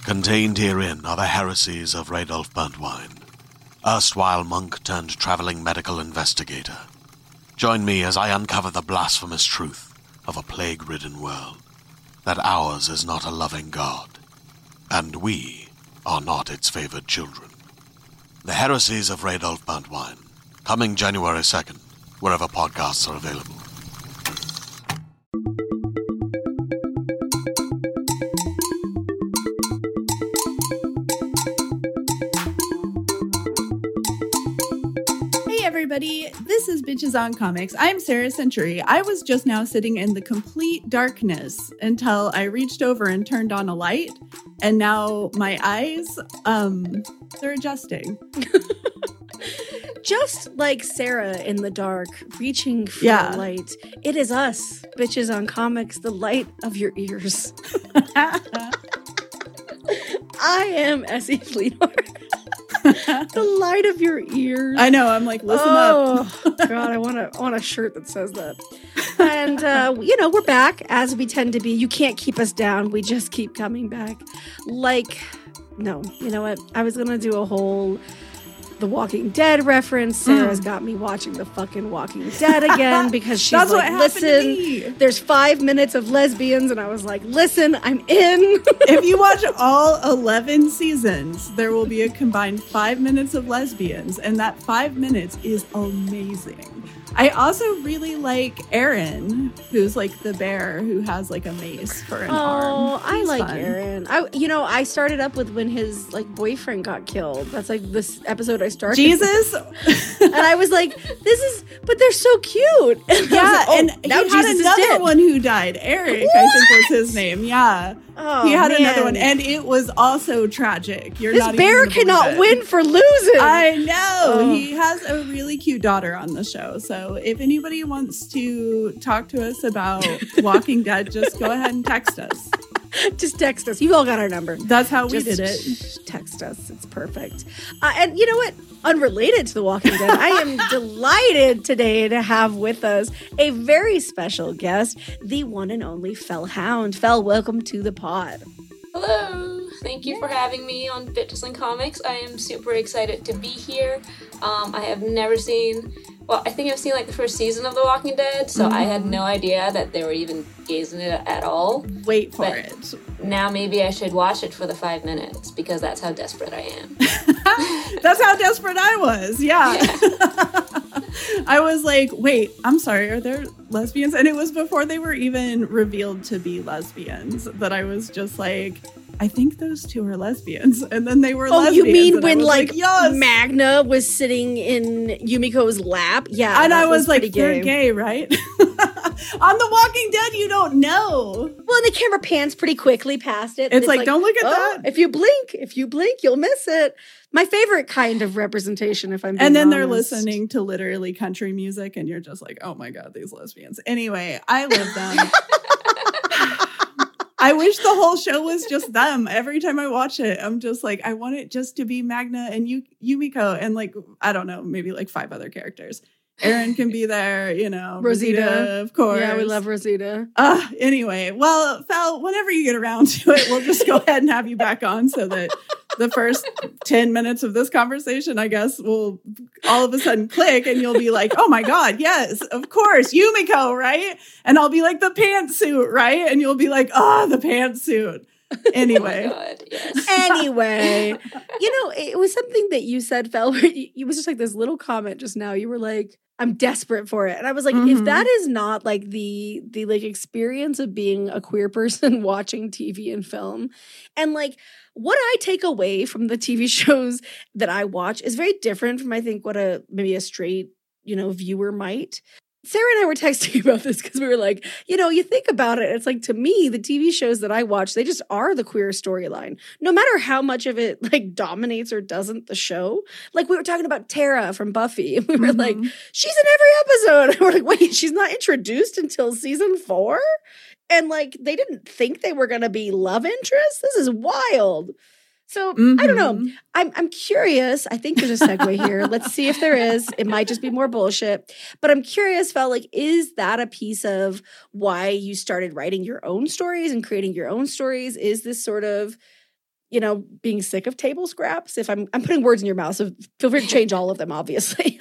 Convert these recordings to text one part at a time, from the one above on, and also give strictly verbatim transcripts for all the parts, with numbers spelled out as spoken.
Contained herein are the heresies of Radolf Burntwine, erstwhile monk turned traveling medical investigator. Join me as I uncover the blasphemous truth of a plague-ridden world, that ours is not a loving God, and we are not its favored children. The heresies of Radolf Burntwine, coming January second, wherever podcasts are available. Everybody, this is Bitches on Comics. I'm Sarah Century. I was just now sitting in the complete darkness until I reached over and turned on a light, and now my eyes, um, they're adjusting. Just like Sarah in the dark, reaching for yeah. the light. It is us, Bitches on Comics, the light of your ears. I am Essie Fleetwood. The light of your ears. I know. I'm like, listen oh, up. God, I want a, I want a shirt that says that. And, uh, you know, we're back as we tend to be. You can't keep us down. We just keep coming back. Like, no, you know what? I was going to do a whole The Walking Dead reference. Sarah's mm. got me watching the fucking Walking Dead again because she's That's like, listen, there's five minutes of lesbians. And I was like, listen, I'm in. If you watch all eleven seasons, there will be a combined five minutes of lesbians. And that five minutes is amazing. I also really like Aaron, who's like the bear who has like a mace for an oh, arm. Oh, I like fun. Aaron. I, you know, I started up with when his like boyfriend got killed. That's like this episode I started. Jesus, and I was like, "This is," but they're so cute. And yeah, like, oh, and now he Jesus had another is dead. one who died. Eric, what? I think was his name. Yeah. Oh, he had man. another one, and it was also tragic. You're this not bear even cannot it. win for losing. I know. Oh. He has a really cute daughter on the show. So if anybody wants to talk to us about Walking Dead, just go ahead and text us. Just text us. You all got our number. That's how we just did it. Text us. It's perfect. Uh, and you know what? Unrelated to The Walking Dead, I am delighted today to have with us a very special guest, the one and only Fel Hound. Fel, welcome to the pod. Hello. Thank you for having me on Bitches and Comics. I am super excited to be here. Um, I have never seen, well, I think I've seen like the first season of The Walking Dead, so mm-hmm. I had no idea that they were even gays in it at all. Wait for but it. Now maybe I should watch it for the five minutes because that's how desperate I am. That's how desperate I was. Yeah. yeah. I was like, wait, I'm sorry, are there lesbians? And it was before they were even revealed to be lesbians that I was just like, I think those two are lesbians. And then they were oh, lesbians. Oh, you mean and when like, like yes. Magna was sitting in Yumiko's lap? Yeah. And I was, was like, gay. they're gay, right? On The Walking Dead, you don't know. Well, and the camera pans pretty quickly past it. It's, it's like, like, don't look at oh, that. If you blink, if you blink, you'll miss it. My favorite kind of representation, if I'm being And then honest. They're listening to literally country music, and you're just like, oh my God, these lesbians. Anyway, I love them. I wish the whole show was just them. Every time I watch it, I'm just like, I want it just to be Magna and Yu- Yumiko and like, I don't know, maybe like five other characters. Aaron can be there, you know. Rosita. Rosita, of course. Yeah, we love Rosita. Uh, anyway, well, Fel, whenever you get around to it, we'll just go ahead and have you back on so that the first ten minutes of this conversation, I guess, will all of a sudden click and you'll be like, oh my God, yes, of course, Yumiko, right? And I'll be like, the pantsuit, right? And you'll be like, oh, the pantsuit. Anyway. Oh my God, yes. Anyway, you know, it was something that you said, Fel, where it was just like this little comment just now. You were like, I'm desperate for it. And I was like, mm-hmm. if that is not like the the like experience of being a queer person watching T V and film, and like what I take away from the T V shows that I watch is very different from I think what a maybe a straight, you know, viewer might. Sarah and I were texting about this because we were like, you know, you think about it, it's like, to me, the T V shows that I watch, they just are the queer storyline. No matter how much of it like dominates or doesn't the show. Like we were talking about Tara from Buffy, and we were mm-hmm. like, she's in every episode. And we're like, wait, she's not introduced until season four? And like, they didn't think they were going to be love interests? This is wild. So mm-hmm. I don't know. I'm I'm curious. I think there's a segue here. Let's see if there is. It might just be more bullshit. But I'm curious, Fel, like, is that a piece of why you started writing your own stories and creating your own stories? Is this sort of, you know, being sick of table scraps? If I'm I'm putting words in your mouth, so feel free to change all of them, obviously.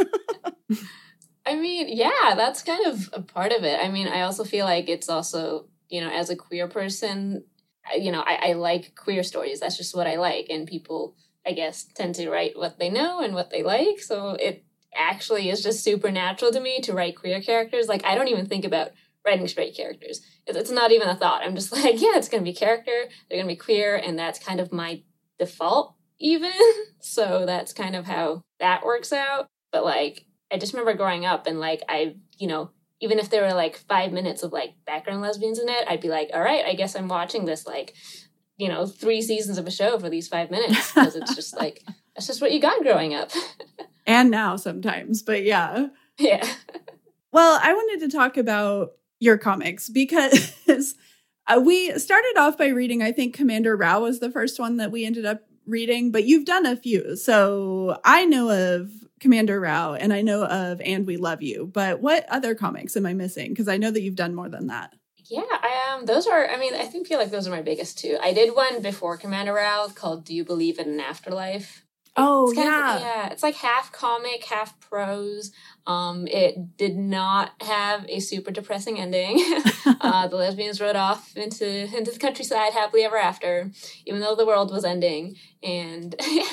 I mean, yeah, that's kind of a part of it. I mean, I also feel like it's also, you know, as a queer person, you know, I, I like queer stories. That's just what I like. And people, I guess, tend to write what they know and what they like. So it actually is just super natural to me to write queer characters. Like, I don't even think about writing straight characters. It's not even a thought. I'm just like, yeah, it's going to be character. They're going to be queer. And that's kind of my default even. So that's kind of how that works out. But like, I just remember growing up and like, I, you know, even if there were like five minutes of like background lesbians in it, I'd be like, all right, I guess I'm watching this like, you know, three seasons of a show for these five minutes. Because it's just like, that's just what you got growing up. And now sometimes, but yeah. Yeah. Well, I wanted to talk about your comics because uh, we started off by reading, I think Commander Rao was the first one that we ended up reading, but you've done a few. So I know of Commander Rao and I know of And We Love You, but what other comics am I missing? Because I know that you've done more than that. Yeah, I, um, those are, I mean, I think feel like those are my biggest two. I did one before Commander Rao called Do You Believe in an Afterlife? Oh, It's kind yeah. of, yeah, it's like half comic, half prose. Um, it did not have a super depressing ending. uh, the lesbians rode off into into the countryside happily ever after, even though the world was ending. And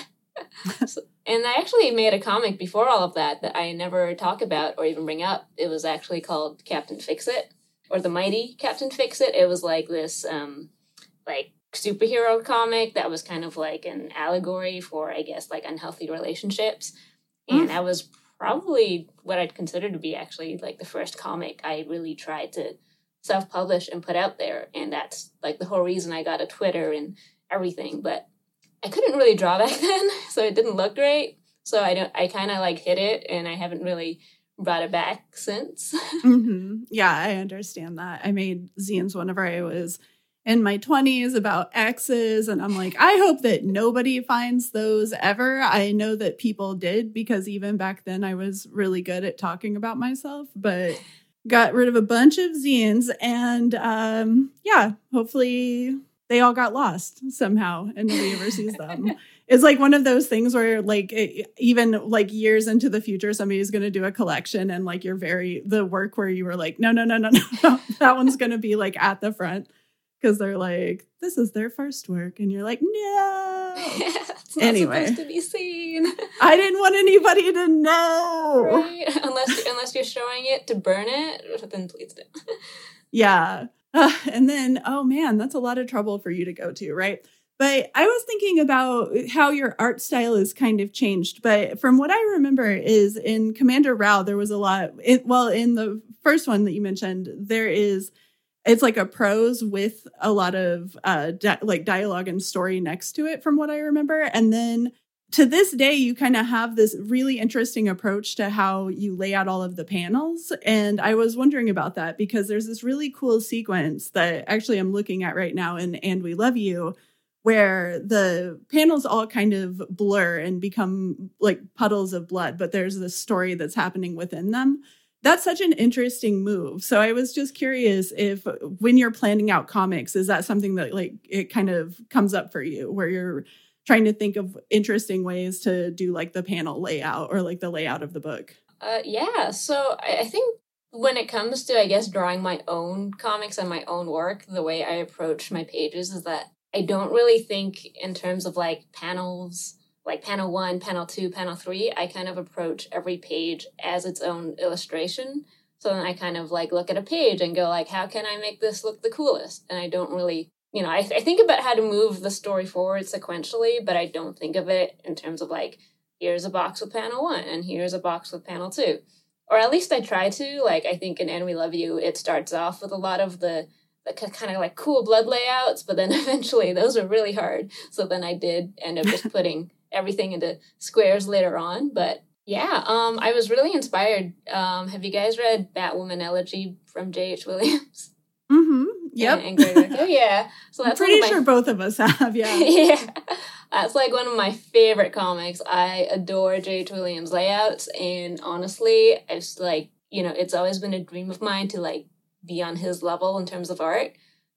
so, and I actually made a comic before all of that that I never talk about or even bring up. It was actually called Captain Fix-It, or The Mighty Captain Fix-It. It was like this, um, like, superhero comic that was kind of like an allegory for, I guess, like unhealthy relationships. And Mm. that was probably what I'd consider to be actually like the first comic I really tried to self-publish and put out there. And that's like the whole reason I got a Twitter and everything. But I couldn't really draw back then, so it didn't look great. So I don't, I kind of like hid it, and I haven't really brought it back since. Mm-hmm. Yeah, I understand that. I made zines whenever I was in my twenties about exes, and I'm like, I hope that nobody finds those ever. I know that people did, because even back then I was really good at talking about myself, but got rid of a bunch of zines, and um, yeah, hopefully they all got lost somehow and nobody ever sees them. It's like one of those things where like it, even like years into the future, somebody's going to do a collection and like you're very, the work where you were like, no, no, no, no, no, that one's going to be like at the front. Because they're like, this is their first work. And you're like, no. It's not Anyway. supposed to be seen. I didn't want anybody to know. Right? Unless, unless you're showing it to burn it, then please do. Yeah. Uh, and then, oh man, that's a lot of trouble for you to go to, right? But I was thinking about how your art style is kind of changed. But from what I remember is in Commander Rao, there was a lot, it, well, in the first one that you mentioned, there is, it's like a prose with a lot of uh, di- like dialogue and story next to it, from what I remember. And then to this day, you kind of have this really interesting approach to how you lay out all of the panels. And I was wondering about that because there's this really cool sequence that actually I'm looking at right now in And We Love You, where the panels all kind of blur and become like puddles of blood, but there's this story that's happening within them. That's such an interesting move. So I was just curious if when you're planning out comics, is that something that like it kind of comes up for you where you're trying to think of interesting ways to do like the panel layout or like the layout of the book? Uh, yeah, so I, I think when it comes to, I guess, drawing my own comics and my own work, the way I approach my pages is that I don't really think in terms of like panels, like panel one, panel two, panel three. I kind of approach every page as its own illustration. So then I kind of like look at a page and go like, how can I make this look the coolest? And I don't really, you know, I, th- I think about how to move the story forward sequentially, but I don't think of it in terms of like, here's a box with panel one and here's a box with panel two. Or at least I try to. Like, I think in And We Love You, it starts off with a lot of the the kind of like cool blood layouts, but then eventually those are really hard. So then I did end up just putting everything into squares later on. But yeah, um, I was really inspired. Um, have you guys read Batwoman Elegy from J H Williams? Mm-hmm. Yep. And, and Greg Rucka? Yeah. So that's I'm pretty one of my, sure both of us have, yeah. yeah. That's like one of my favorite comics. I adore J H Williams layouts. And honestly, it's like, you know, it's always been a dream of mine to like be on his level in terms of art.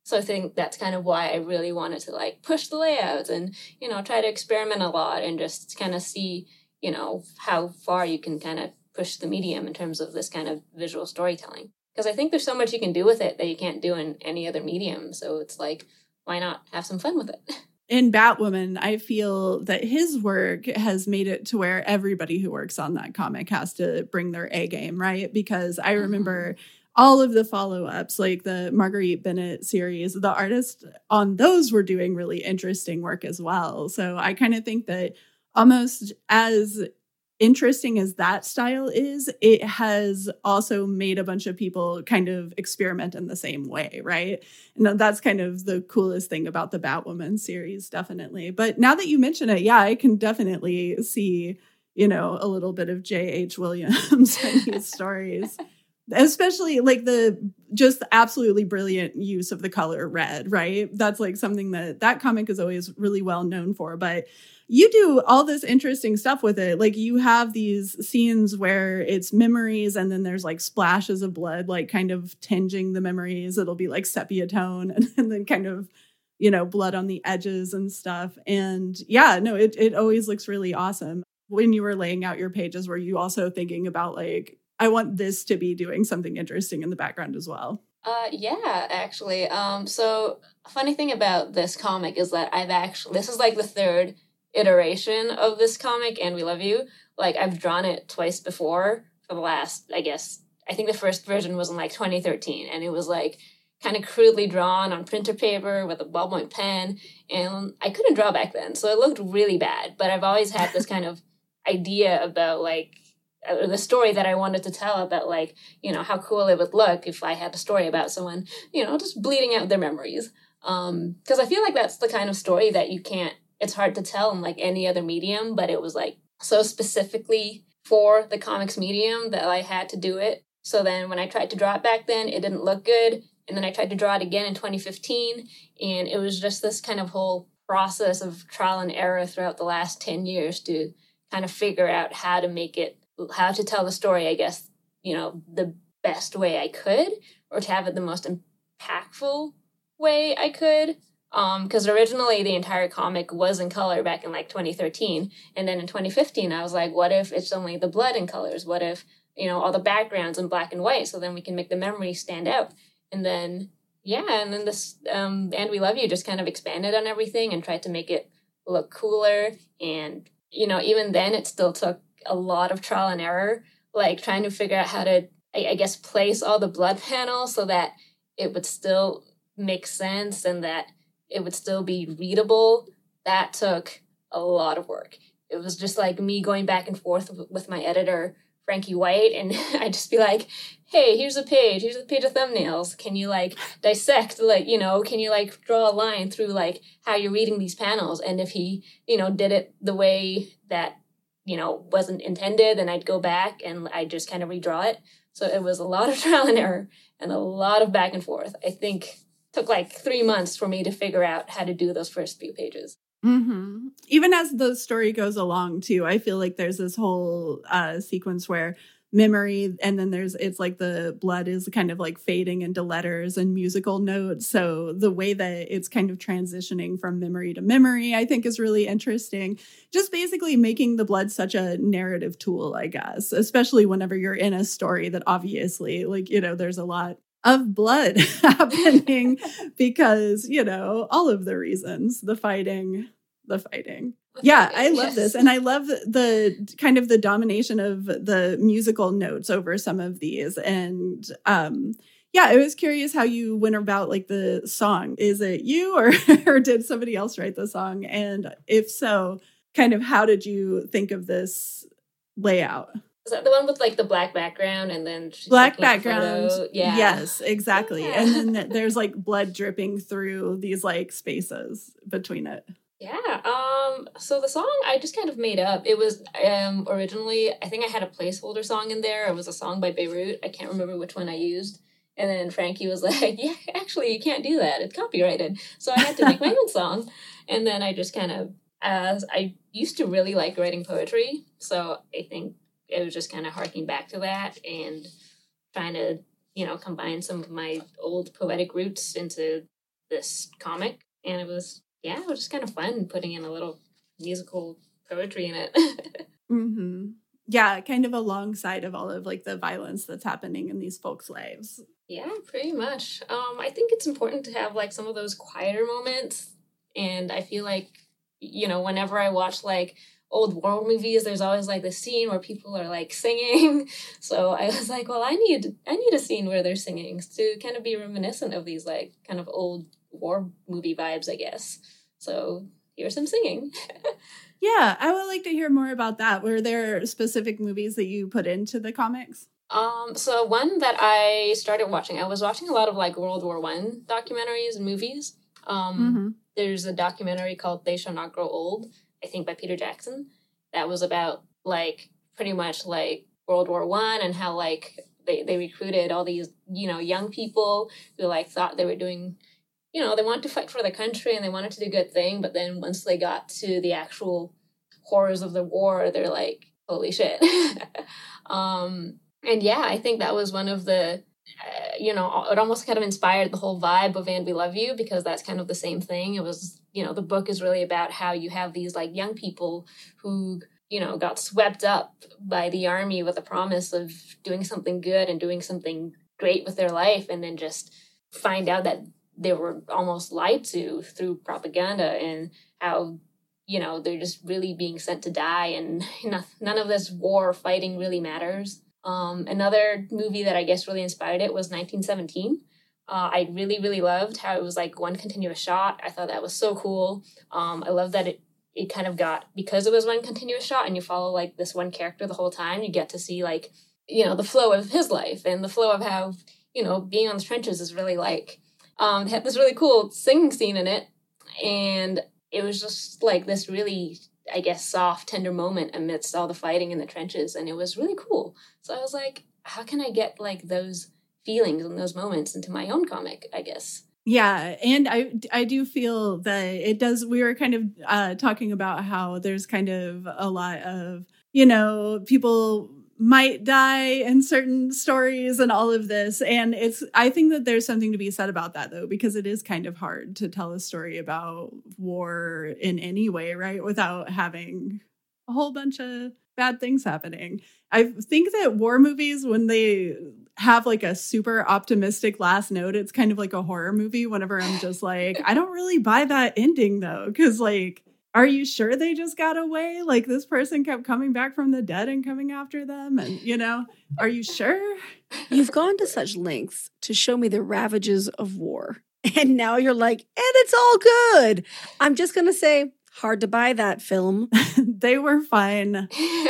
So I think that's kind of why I really wanted to like push the layouts and, you know, try to experiment a lot and just kind of see, you know, how far you can kind of push the medium in terms of this kind of visual storytelling. Because I think there's so much you can do with it that you can't do in any other medium. So it's like, why not have some fun with it? In Batwoman, I feel that his work has made it to where everybody who works on that comic has to bring their A game, right? Because I remember mm-hmm. all of the follow-ups, like the Marguerite Bennett series, the artists on those were doing really interesting work as well. So I kind of think that almost as interesting as that style is, it has also made a bunch of people kind of experiment in the same way, right? And that's kind of the coolest thing about the Batwoman series, definitely. But now that you mention it, yeah, I can definitely see, you know, a little bit of J H. Williams in these stories. Especially like the just absolutely brilliant use of the color red, right? That's like something that that comic is always really well known for. But you do all this interesting stuff with it. Like you have these scenes where it's memories and then there's like splashes of blood, like kind of tinging the memories. It'll be like sepia tone and, and then kind of, you know, blood on the edges and stuff. And yeah, no, it it always looks really awesome. When you were laying out your pages, were you also thinking about like, I want this to be doing something interesting in the background as well? Uh, yeah, actually. Um, so a funny thing about this comic is that I've actually, this is like the third iteration of this comic, And We Love You. Like I've drawn it twice before for the last, I guess, I think the first version was in like twenty thirteen, and it was like kind of crudely drawn on printer paper with a ballpoint pen, and I couldn't draw back then, so it looked really bad. But I've always had this kind of idea about like uh, the story that I wanted to tell about like, you know, how cool it would look if I had a story about someone, you know, just bleeding out their memories. Um, because I feel like that's the kind of story that you can't, it's hard to tell in like any other medium, but it was like so specifically for the comics medium that I had to do it. So then when I tried to draw it back then, it didn't look good. And then I tried to draw it again in twenty fifteen. And it was just this kind of whole process of trial and error throughout the last ten years to kind of figure out how to make it, how to tell the story, I guess, you know, the best way I could, or to have it the most impactful way I could. Um, because originally the entire comic was in color back in like twenty thirteen. And then in twenty fifteen, I was like, what if it's only the blood in colors? What if, you know, all the backgrounds in black and white? So then we can make the memories stand out. And then, yeah, and then this, um, And We Love You just kind of expanded on everything and tried to make it look cooler. And, you know, even then it still took a lot of trial and error, like trying to figure out how to, I, I guess, place all the blood panels so that it would still make sense and that it would still be readable. That took a lot of work. It was just like me going back and forth with my editor, Frankie White, and I'd just be like, hey, here's a page, here's a page of thumbnails. Can you like dissect, like, you know, can you like draw a line through like how you're reading these panels? And if he, you know, did it the way that, you know, wasn't intended, then I'd go back and I'd just kind of redraw it. So it was a lot of trial and error and a lot of back and forth. I think took like three months for me to figure out how to do those first few pages. Mm-hmm. Even as the story goes along too, I feel like there's this whole uh, sequence where memory, and then there's, it's like the blood is kind of like fading into letters and musical notes. So the way that it's kind of transitioning from memory to memory, I think is really interesting. Just basically making the blood such a narrative tool, I guess, especially whenever you're in a story that obviously, like, you know, there's a lot of blood happening because, you know, all of the reasons, the fighting, the fighting. Yeah, I love this. And I love the kind of the domination of the musical notes over some of these. And um, yeah, I was curious how you went about like the song. Is it you or, or did somebody else write the song? And if so, kind of how did you think of this layout? Is that the one with like the black background and then she's black background? Yeah. Yes, exactly. Yeah. And then there's like blood dripping through these like spaces between it. Yeah. Um. So the song I just kind of made up. It was um originally, I think I had a placeholder song in there. It was a song by Beirut. I can't remember which one I used. And then Frankie was like, yeah, actually you can't do that. It's copyrighted. So I had to make my own song. And then I just kind of, as I used to really like writing poetry. So I think it was just kind of harking back to that and trying to, you know, combine some of my old poetic roots into this comic, and it was, yeah, it was just kind of fun putting in a little musical poetry in it. Mm-hmm. Yeah, kind of alongside of all of like the violence that's happening in these folks' lives. Yeah, pretty much. Um, I think it's important to have like some of those quieter moments, and I feel like, you know, whenever I watch like old war movies, there's always like the scene where people are like singing. So I was like, well, I need I need a scene where they're singing to kind of be reminiscent of these like kind of old war movie vibes, I guess. So here's some singing. Yeah, I would like to hear more about that. Were there specific movies that you put into the comics? Um, so one that I started watching, I was watching a lot of like World War One documentaries and movies. Um, Mm-hmm. There's a documentary called They Shall Not Grow Old, I think by Peter Jackson, that was about like pretty much like World War One and how like they, they recruited all these, you know, young people who like thought they were doing, you know, they wanted to fight for the country and they wanted to do a good thing. But then once they got to the actual horrors of the war, they're like, holy shit. um, and yeah, I think that was one of the, uh, you know, it almost kind of inspired the whole vibe of And We Love You, because that's kind of the same thing. It was, you know, the book is really about how you have these like young people who, you know, got swept up by the army with the promise of doing something good and doing something great with their life, and then just find out that they were almost lied to through propaganda, and how, you know, they're just really being sent to die, and you know, none of this war fighting really matters. Um, another movie that I guess really inspired it was nineteen seventeen. Uh, I really, really loved how it was like one continuous shot. I thought that was so cool. Um, I love that it it kind of got, because it was one continuous shot and you follow like this one character the whole time, you get to see like, you know, the flow of his life and the flow of how, you know, being on the trenches is really like. Um, they had this really cool singing scene in it, and it was just like this really, I guess, soft, tender moment amidst all the fighting in the trenches, and it was really cool. So I was like, how can I get like those feelings and those moments into my own comic, I guess? Yeah, and I I do feel that it does. We were kind of uh, talking about how there's kind of a lot of, you know, people might die in certain stories and all of this. And it's, I think that there's something to be said about that though, because it is kind of hard to tell a story about war in any way, right? Without having a whole bunch of bad things happening. I think that war movies, when they have like a super optimistic last note, it's kind of like a horror movie whenever I'm just like, I don't really buy that ending though. Cause like, are you sure they just got away? Like this person kept coming back from the dead and coming after them. And, you know, are you sure? You've gone to such lengths to show me the ravages of war. And now you're like, and it's all good. I'm just going to say, hard to buy that film. They were fine.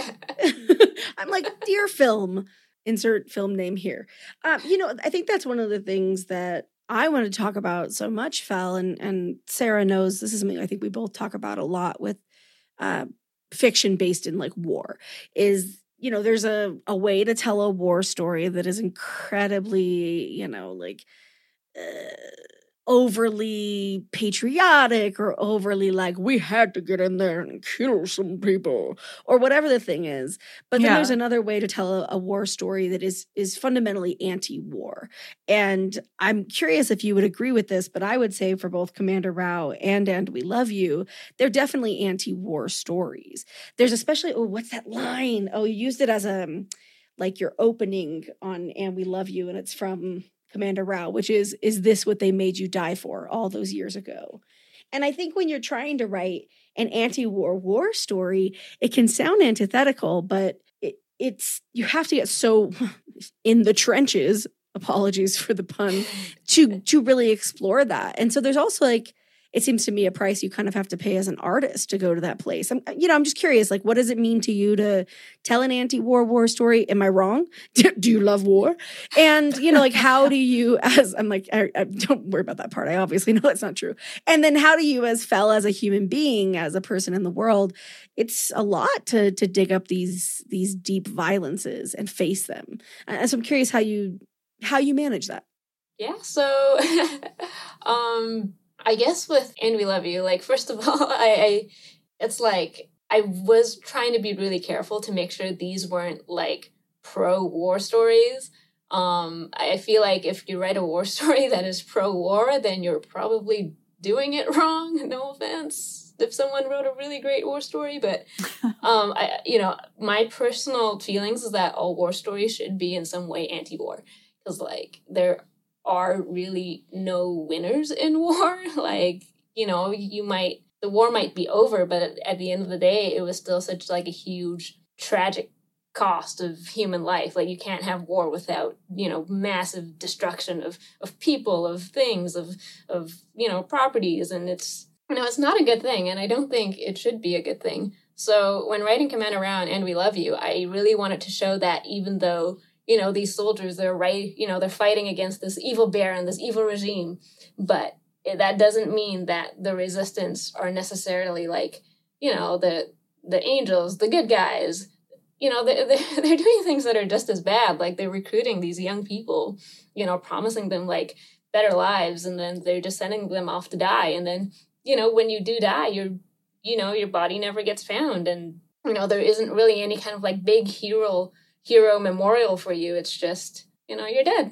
I'm like, dear film, insert film name here. Um, you know, I think that's one of the things that I want to talk about so much, Fel, and, and Sarah knows this is something I think we both talk about a lot with uh, fiction based in like war, is, you know, there's a, a way to tell a war story that is incredibly, you know, like uh, overly patriotic or overly like, we had to get in there and kill some people or whatever the thing is. But then Yeah. there's another way to tell a, a war story that is is fundamentally anti-war. And I'm curious if you would agree with this, but I would say for both Commander Rao and And We Love You, they're definitely anti-war stories. There's especially, oh, what's that line? Oh, you used it as a, like your opening on And We Love You, and it's from Commander Rao, which is, is this what they made you die for all those years ago? And I think when you're trying to write an anti-war war story, it can sound antithetical, but it, it's, you have to get so in the trenches, apologies for the pun, to, to really explore that. And so there's also like, it seems to me a price you kind of have to pay as an artist to go to that place. I'm, you know, I'm just curious, like, what does it mean to you to tell an anti-war war story? Am I wrong? Do, do you love war? And, you know, like, how do you as, I'm like, I, I, don't worry about that part. I obviously know it's not true. And then how do you as Fel, as a human being, as a person in the world, it's a lot to to dig up these, these deep violences and face them. And so I'm curious how you, how you manage that. Yeah, so, um... I guess with And We Love You, like, first of all, I, I it's like, I was trying to be really careful to make sure these weren't, like, pro-war stories. Um, I feel like if you write a war story that is pro-war, then you're probably doing it wrong. No offense if someone wrote a really great war story, but um, I, you know, my personal feelings is that all war stories should be in some way anti-war, because like there are really no winners in war. Like, you know, you might the war might be over, but at, at the end of the day, it was still such like a huge tragic cost of human life. Like, you can't have war without, you know, massive destruction of of people, of things, of of you know, properties, and it's you know, it's not a good thing, and I don't think it should be a good thing. So when writing Commander Rao and We Love You, I really wanted to show that even though, you know, these soldiers, they're right, you know, they're fighting against this evil baron, this evil regime, but that doesn't mean that the resistance are necessarily like, you know, the the angels, the good guys. You know, they're, they're doing things that are just as bad. Like, they're recruiting these young people, you know, promising them like better lives, and then they're just sending them off to die. And then, you know, when you do die, you're, you know, your body never gets found. And, you know, there isn't really any kind of like big hero, hero memorial for you. It's just, you know, you're dead.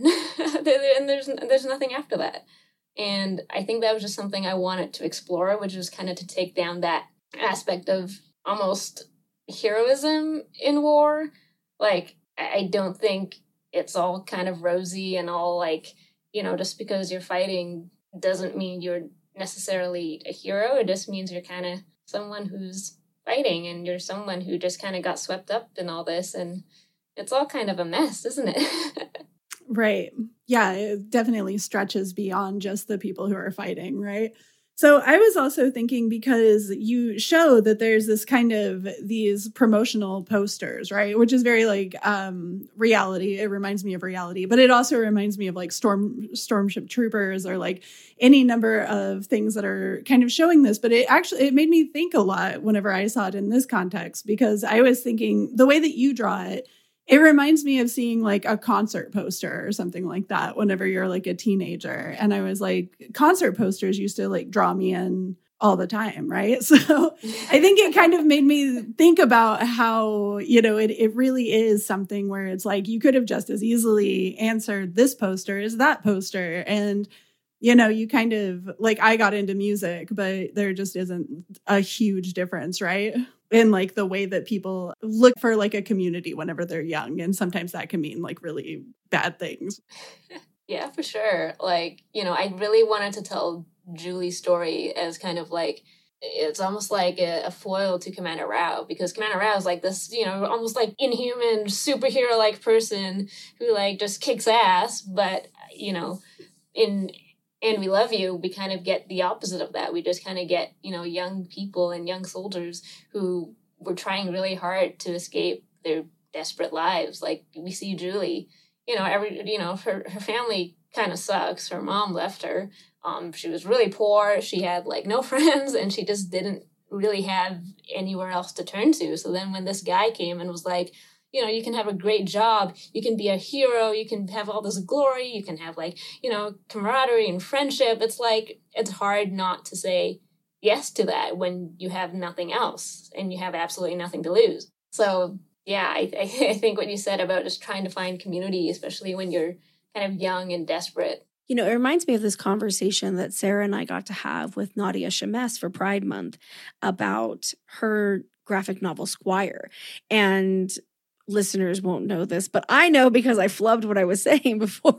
And there's, there's nothing after that. And I think that was just something I wanted to explore, which was kind of to take down that aspect of almost heroism in war. Like, I don't think it's all kind of rosy and all like, you know, just because you're fighting doesn't mean you're necessarily a hero. It just means you're kind of someone who's fighting, and you're someone who just kind of got swept up in all this, and it's all kind of a mess, isn't it? Right. Yeah, it definitely stretches beyond just the people who are fighting, right? So I was also thinking, because you show that there's this kind of these promotional posters, right? Which is very like um, reality. It reminds me of reality, but it also reminds me of like storm Stormship Troopers, or like any number of things that are kind of showing this. But it actually, it made me think a lot whenever I saw it in this context, because I was thinking the way that you draw it, it reminds me of seeing like a concert poster or something like that whenever you're like a teenager. And I was like, concert posters used to like draw me in all the time, right? So I think it kind of made me think about how, you know, it, it really is something where it's like you could have just as easily answered this poster as that poster. And, you know, you kind of like, I got into music, but there just isn't a huge difference, right? In like the way that people look for like a community whenever they're young. And sometimes that can mean like really bad things. Yeah, for sure. Like, you know, I really wanted to tell Julie's story as kind of like, it's almost like a, a foil to Commander Rao, because Commander Rao is like this, you know, almost like inhuman superhero-like person who like just kicks ass. But, you know, in And We Love You, we kind of get the opposite of that. We just kind of get, you know, young people and young soldiers who were trying really hard to escape their desperate lives. Like, we see Julie, you know, every, you know, her, her family kind of sucks. Her mom left her. Um, she was really poor. She had like no friends, and she just didn't really have anywhere else to turn to. So then when this guy came and was like, you know, you can have a great job, you can be a hero, you can have all this glory, you can have like, you know, camaraderie and friendship. It's like, it's hard not to say yes to that when you have nothing else and you have absolutely nothing to lose. So yeah, I, I think what you said about just trying to find community, especially when you're kind of young and desperate. You know, it reminds me of this conversation that Sarah and I got to have with Nadia Shames for Pride Month about her graphic novel Squire. And listeners won't know this, but I know because I flubbed what I was saying before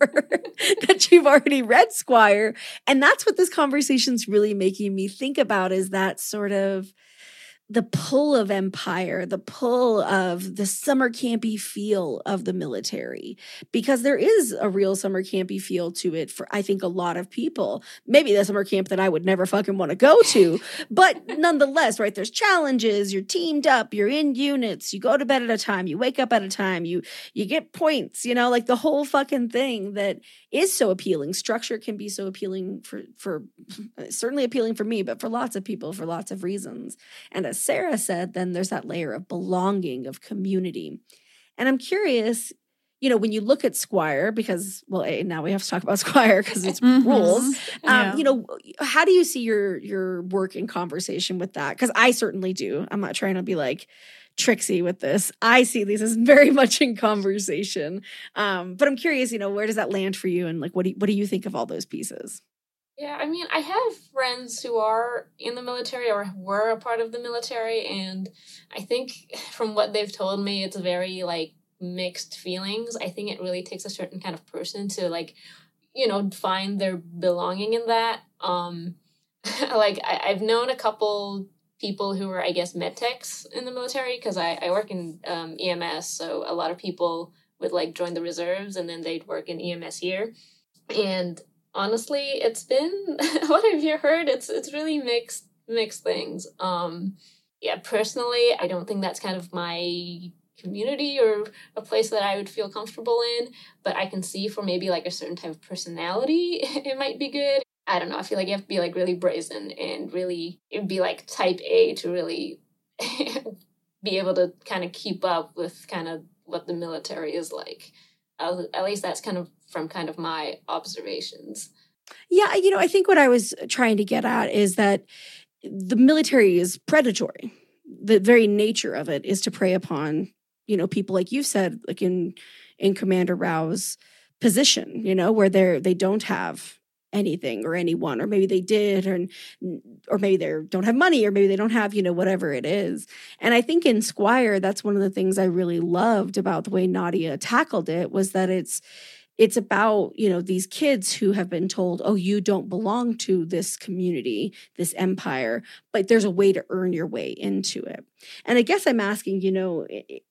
that you've already read Squire. And that's what this conversation's really making me think about, is that sort of the pull of empire, the pull of the summer campy feel of the military, because there is a real summer campy feel to it for, I think, a lot of people. Maybe the summer camp that I would never fucking want to go to, but nonetheless, right? There's challenges, you're teamed up, you're in units, you go to bed at a time, you wake up at a time, you, you get points, you know, like the whole fucking thing that is so appealing. Structure can be so appealing for, for certainly appealing for me, but for lots of people, for lots of reasons. And as Sarah said, then there's that layer of belonging, of community. And I'm curious, you know, when you look at Squire, because, well, A, now we have to talk about Squire because it's mm-hmm. rules. Um, yeah. You know, how do you see your your work in conversation with that? Because I certainly do. I'm not trying to be like Trixie with this. I see these as very much in conversation. Um, but I'm curious, you know, where does that land for you? And like, what do you, what do you think of all those pieces? Yeah, I mean, I have friends who are in the military or were a part of the military, and I think from what they've told me, it's very, like, mixed feelings. I think it really takes a certain kind of person to, like, you know, find their belonging in that. Um, like, I, I've known a couple people who were, I guess, med techs in the military, because I, I work in um, E M S, so a lot of people would, like, join the reserves, and then they'd work in E M S here. And honestly, it's been what have you heard? It's it's really mixed mixed things. Um, yeah, personally, I don't think that's kind of my community or a place that I would feel comfortable in. But I can see for maybe like a certain type of personality, it might be good. I don't know. I feel like you have to be like really brazen and really it'd be like type A to really be able to kind of keep up with kind of what the military is like. Uh, at least that's kind of from kind of my observations. Yeah, you know, I think what I was trying to get at is that the military is predatory. The very nature of it is to prey upon, you know, people like you said, like in in Commander Rao's position, you know, where they're they don't have anything or anyone, or maybe they did, or or maybe they don't have money, or maybe they don't have, you know, whatever it is. And I think in Squire, that's one of the things I really loved about the way Nadia tackled it, was that it's it's about, you know, these kids who have been told, oh, you don't belong to this community, this empire, but there's a way to earn your way into it. And I guess I'm asking, you know,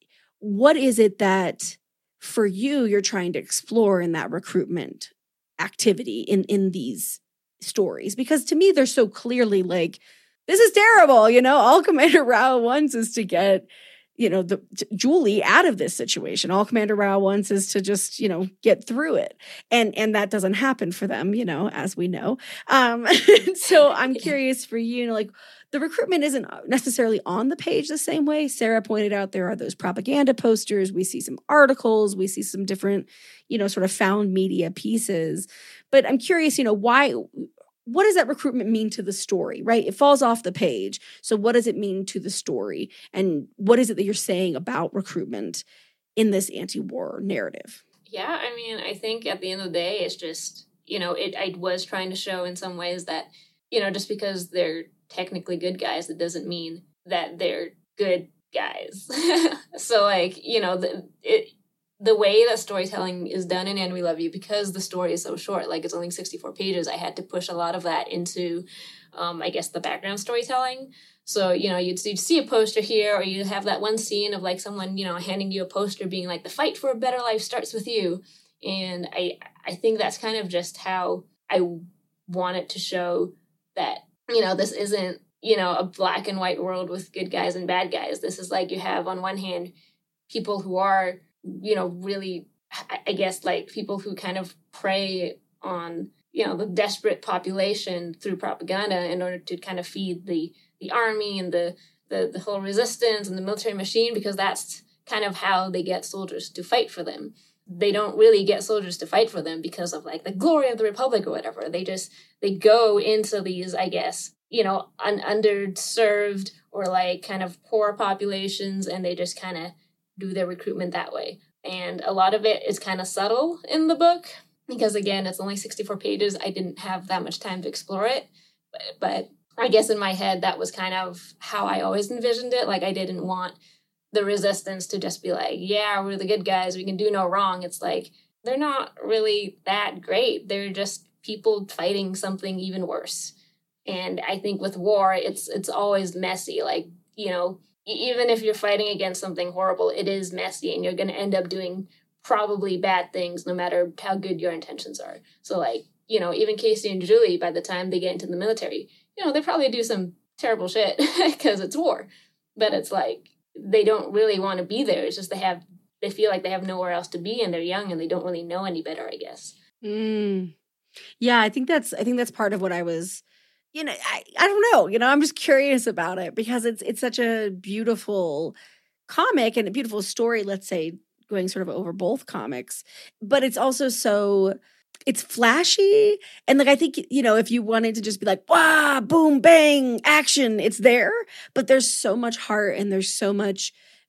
what is it that for you, you're trying to explore in that recruitment activity in, in these stories? Because to me, they're so clearly like, this is terrible. You know, all Commander Rao wants is to get, you know, the Julie out of this situation. All Commander Rao wants is to just, you know, get through it. And, and that doesn't happen for them, you know, as we know. Um, so I'm curious for you, you know, like the recruitment isn't necessarily on the page the same way. Sarah pointed out there are those propaganda posters. We see some articles. We see some different, you know, sort of found media pieces. But I'm curious, you know, why, what does that recruitment mean to the story, right? It falls off the page. So what does it mean to the story? And what is it that you're saying about recruitment in this anti-war narrative? Yeah, I mean, I think at the end of the day, it's just, you know, it. I was trying to show in some ways that, you know, just because they're technically good guys, that doesn't mean that they're good guys. So, like, you know, the it, the way that storytelling is done in And We Love You, because the story is so short, like it's only sixty-four pages, I had to push a lot of that into, um, I guess, the background storytelling. So, you know, you'd see, you'd see a poster here, or you'd have that one scene of like someone, you know, handing you a poster being like, the fight for a better life starts with you. And I, I think that's kind of just how I wanted to show that, you know, this isn't, you know, a black and white world with good guys and bad guys. This is like, you have on one hand people who are, you know, really, I guess, like people who kind of prey on, you know, the desperate population through propaganda in order to kind of feed the, the army and the, the, the whole resistance and the military machine, because that's kind of how they get soldiers to fight for them. They don't really get soldiers to fight for them because of like the glory of the Republic or whatever. They just, they go into these, I guess, you know, un- underserved or like kind of poor populations, and they just kind of do their recruitment that way. And a lot of it is kind of subtle in the book because, again, it's only sixty-four pages. I didn't have that much time to explore it. But, but I guess in my head, that was kind of how I always envisioned it. Like, I didn't want the resistance to just be like, yeah, we're the good guys, we can do no wrong. It's like, they're not really that great. They're just people fighting something even worse. And I think with war, it's it's always messy. Like, you know, even if you're fighting against something horrible, it is messy, and you're going to end up doing probably bad things no matter how good your intentions are. So, like, you know, even Casey and Julie, by the time they get into the military, you know, they probably do some terrible shit because it's war. But it's like, they don't really want to be there. It's just they have, they feel like they have nowhere else to be, and they're young and they don't really know any better, I guess. Mm. Yeah, I think that's, I think that's part of what I was, you know, I, I don't know, you know, I'm just curious about it because it's it's such a beautiful comic and a beautiful story, let's say, going sort of over both comics. But it's also so, it's flashy. And like, I think, you know, if you wanted to just be like, wow, boom, bang, action, it's there. But there's so much heart and there's so much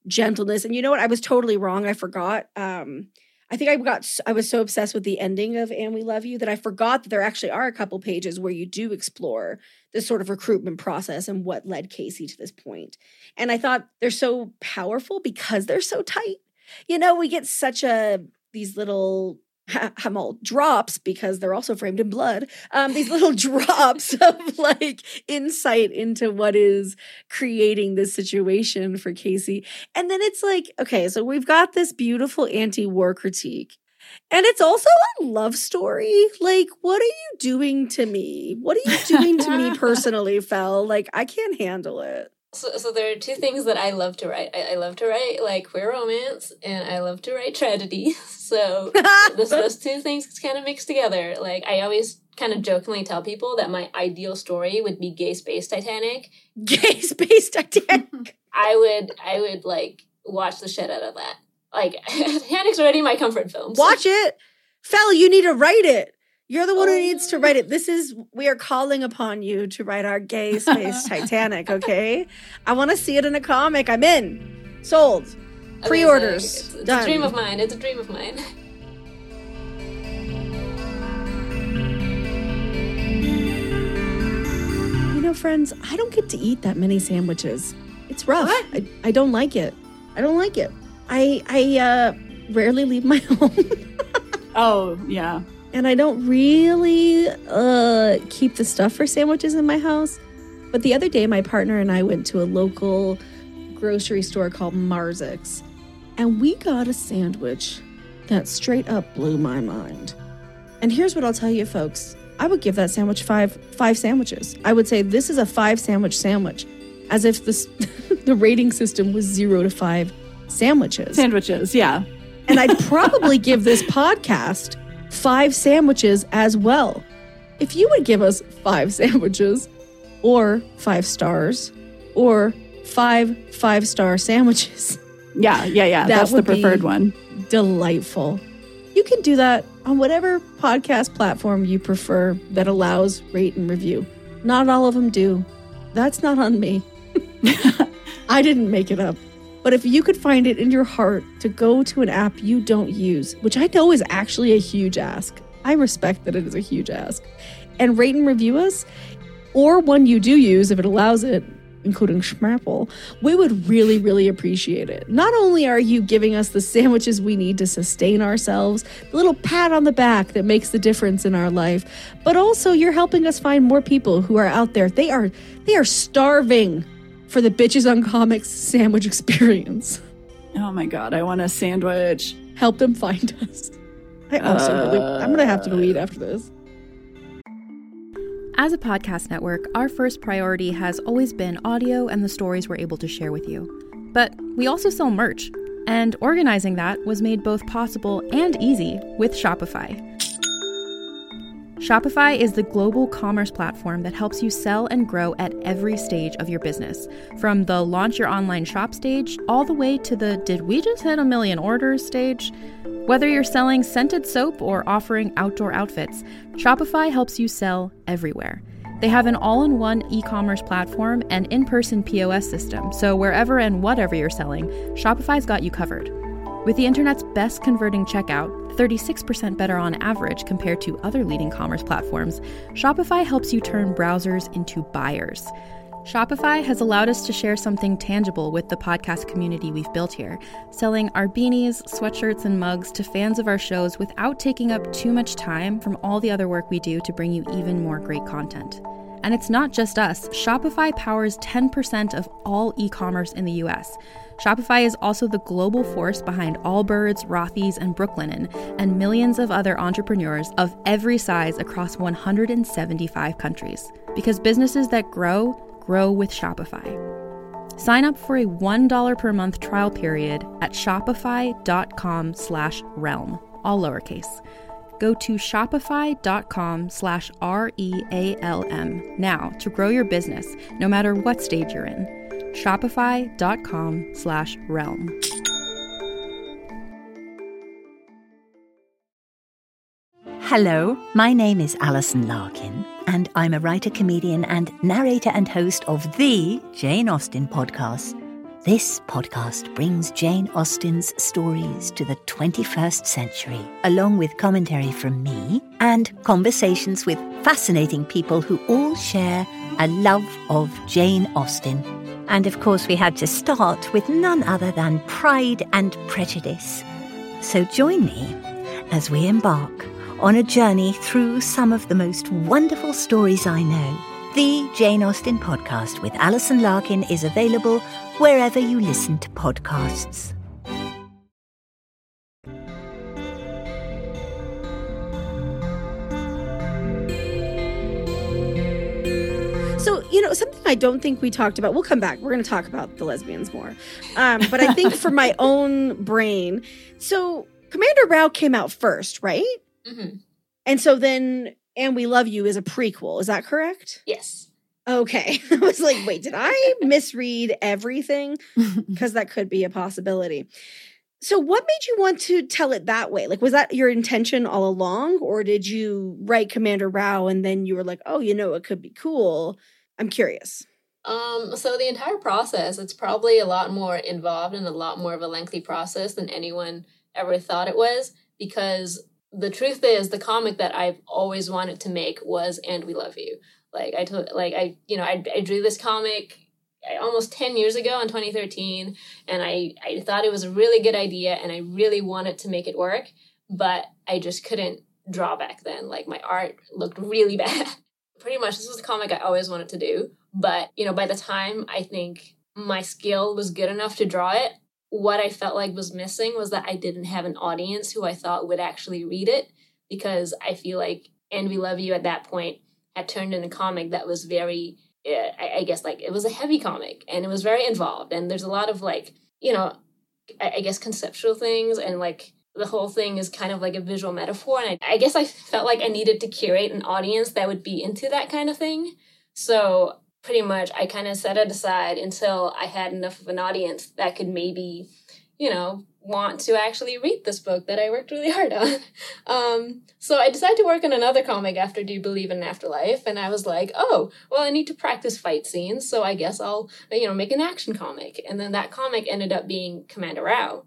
gentleness. And you know what? I was totally wrong. I forgot. Um, I think I got, I was so obsessed with the ending of And We Love You that I forgot that there actually are a couple pages where you do explore this sort of recruitment process and what led Casey to this point. And I thought they're so powerful because they're so tight. You know, we get such a, these little, I'm all drops because they're also framed in blood. Um, these little drops of like insight into what is creating this situation for Casey. And then it's like, okay, so we've got this beautiful anti-war critique. And it's also a love story. Like, what are you doing to me? What are you doing to me personally, Fel? Like, I can't handle it. So, so there are two things that I love to write. I, I love to write like queer romance, and I love to write tragedy. So those, those two things kind of mixed together. Like I always kind of jokingly tell people that my ideal story would be Gay Space Titanic. Gay Space Titanic. I would, I would like watch the shit out of that. Like Titanic's already my comfort film. So. Watch it, Fel. You need to write it. You're the one who needs to write it. This is, we are calling upon you to write our Gay Space Titanic, okay? I want to see it in a comic. I'm in. Sold. Pre-orders. It's, it's Done. a dream of mine. It's a dream of mine. You know, friends, I don't get to eat that many sandwiches. It's rough. I, I don't like it. I don't like it. I, I uh, rarely leave my home. Oh, yeah. And I don't really uh, keep the stuff for sandwiches in my house. But the other day, my partner and I went to a local grocery store called Marzick's. And we got a sandwich that straight up blew my mind. And here's what I'll tell you, folks. I would give that sandwich five five sandwiches. I would say this is a five sandwich sandwich. As if this, the rating system was zero to five sandwiches. Sandwiches, yeah. And I'd probably give this podcast five sandwiches as well. If you would give us five sandwiches or five stars or five five-star sandwiches. Yeah, yeah, yeah. That That's the would preferred be one. Delightful. You can do that on whatever podcast platform you prefer that allows rate and review. Not all of them do. That's not on me. I didn't make it up. But if you could find it in your heart to go to an app you don't use, which I know is actually a huge ask. I respect that it is a huge ask. And rate and review us, or one you do use if it allows it, including Schmapple, we would really, really appreciate it. Not only are you giving us the sandwiches we need to sustain ourselves, the little pat on the back that makes the difference in our life, but also you're helping us find more people who are out there. They are, they are starving for the Bitches on Comics sandwich experience. Oh my God, I want a sandwich. Help them find us. I also uh, really, I'm going to have to go eat after this. As a podcast network, our first priority has always been audio and the stories we're able to share with you. But we also sell merch, and organizing that was made both possible and easy with Shopify. Shopify is the global commerce platform that helps you sell and grow at every stage of your business, from the launch your online shop stage all the way to the did we just hit a million orders stage. Whether you're selling scented soap or offering outdoor outfits, Shopify helps you sell everywhere. They have an all-in-one e-commerce platform and in-person P O S system, so wherever and whatever you're selling, Shopify's got you covered. With the internet's best converting checkout, thirty-six percent better on average compared to other leading commerce platforms, Shopify helps you turn browsers into buyers. Shopify has allowed us to share something tangible with the podcast community we've built here, selling our beanies, sweatshirts, and mugs to fans of our shows without taking up too much time from all the other work we do to bring you even more great content. And it's not just us. Shopify powers ten percent of all e-commerce in the U S. Shopify is also the global force behind Allbirds, Rothy's, and Brooklinen, and millions of other entrepreneurs of every size across one hundred seventy-five countries. Because businesses that grow, grow with Shopify. Sign up for a one dollar per month trial period at shopify.com slash realm, all lowercase. Go to shopify.com slash R-E-A-L-M now to grow your business, no matter what stage you're in. Shopify.com slash realm. Hello, my name is Alison Larkin, and I'm a writer, comedian, and narrator and host of the Jane Austen podcast. This podcast brings Jane Austen's stories to the twenty-first century, along with commentary from me and conversations with fascinating people who all share a love of Jane Austen. And of course, we had to start with none other than Pride and Prejudice. So join me as we embark on a journey through some of the most wonderful stories I know. The Jane Austen Podcast with Alison Larkin is available wherever you listen to podcasts. So, you know, something I don't think we talked about, we'll come back. We're going to talk about the lesbians more. Um, but I think for my own brain, so Commander Rao came out first, right? Mm-hmm. And so then And We Love You is a prequel. Is that correct? Yes. Okay. I was like, wait, did I misread everything? Because that could be a possibility. So what made you want to tell it that way? Like, was that your intention all along? Or did you write Commander Rao and then you were like, oh, you know, it could be cool? I'm curious. Um, so the entire process, it's probably a lot more involved and a lot more of a lengthy process than anyone ever thought it was, because the truth is the comic that I've always wanted to make was And We Love You. Like I told, like I, you know, I, I drew this comic almost ten years ago in twenty thirteen, and I, I thought it was a really good idea and I really wanted to make it work, but I just couldn't draw back then. Like my art looked really bad. Pretty much this was the comic I always wanted to do, but you know, by the time I think my skill was good enough to draw it, what I felt like was missing was that I didn't have an audience who I thought would actually read it, because I feel like And We Love You at that point had turned into a comic that was very, uh, I, I guess, like it was a heavy comic and it was very involved. And there's a lot of like, you know, I, I guess conceptual things, and like the whole thing is kind of like a visual metaphor. And I, I guess I felt like I needed to curate an audience that would be into that kind of thing. So pretty much I kind of set it aside until I had enough of an audience that could maybe, you know, want to actually read this book that I worked really hard on. Um, so I decided to work on another comic after Do You Believe in Afterlife? And I was like, oh, well, I need to practice fight scenes, so I guess I'll, you know, make an action comic. And then that comic ended up being Commander Rao.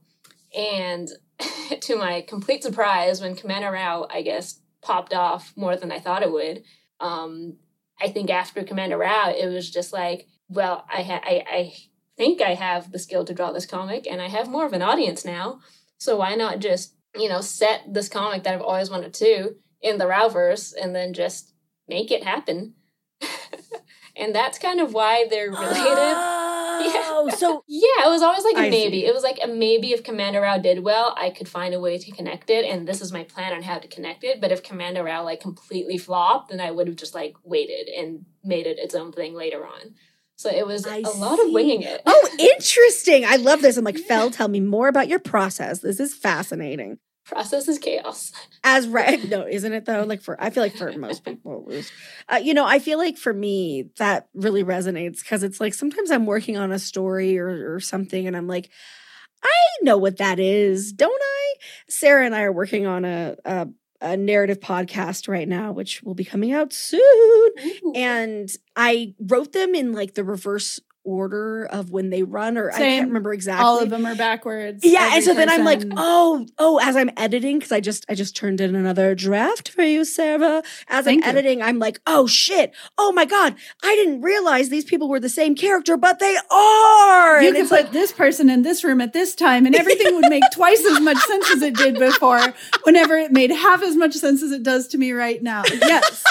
And to my complete surprise, when Commander Rao, I guess, popped off more than I thought it would, um, I think after Commander Rao, it was just like, well, I, ha- I, I think I have the skill to draw this comic, and I have more of an audience now. So why not just, you know, set this comic that I've always wanted to in the Raoverse and then just make it happen? And that's kind of why they're related. Oh, yeah. so yeah, it was always like a I maybe. see. It was like a maybe if Commander Rao did well, I could find a way to connect it, and this is my plan on how to connect it. But if Commander Rao like completely flopped, then I would have just like waited and made it its own thing later on. So it was I a lot see. of winging it. Oh, interesting. I love this. I'm like, Fel, tell me more about your process. This is fascinating. Process is chaos. As right, no, isn't it though? Like for, I feel like for most people, at least, uh, you know, I feel like for me that really resonates, because it's like sometimes I'm working on a story or, or something, and I'm like, I know what that is, don't I? Sarah and I are working on a, a a narrative podcast right now, which will be coming out soon, Ooh. and I wrote them in like the reverse order of when they run, or I Same. can't remember exactly. All of them are backwards. Yeah, Every and so then I'm like, person. oh, oh, as I'm editing, because I just I just turned in another draft for you, Sarah. As Thank I'm you. editing, I'm like, oh shit, oh my god, I didn't realize these people were the same character, but they are. You And could it's put like, this person in this room at this time, and everything would make twice as much sense as it did before, whenever it made half as much sense as it does to me right now. Yes.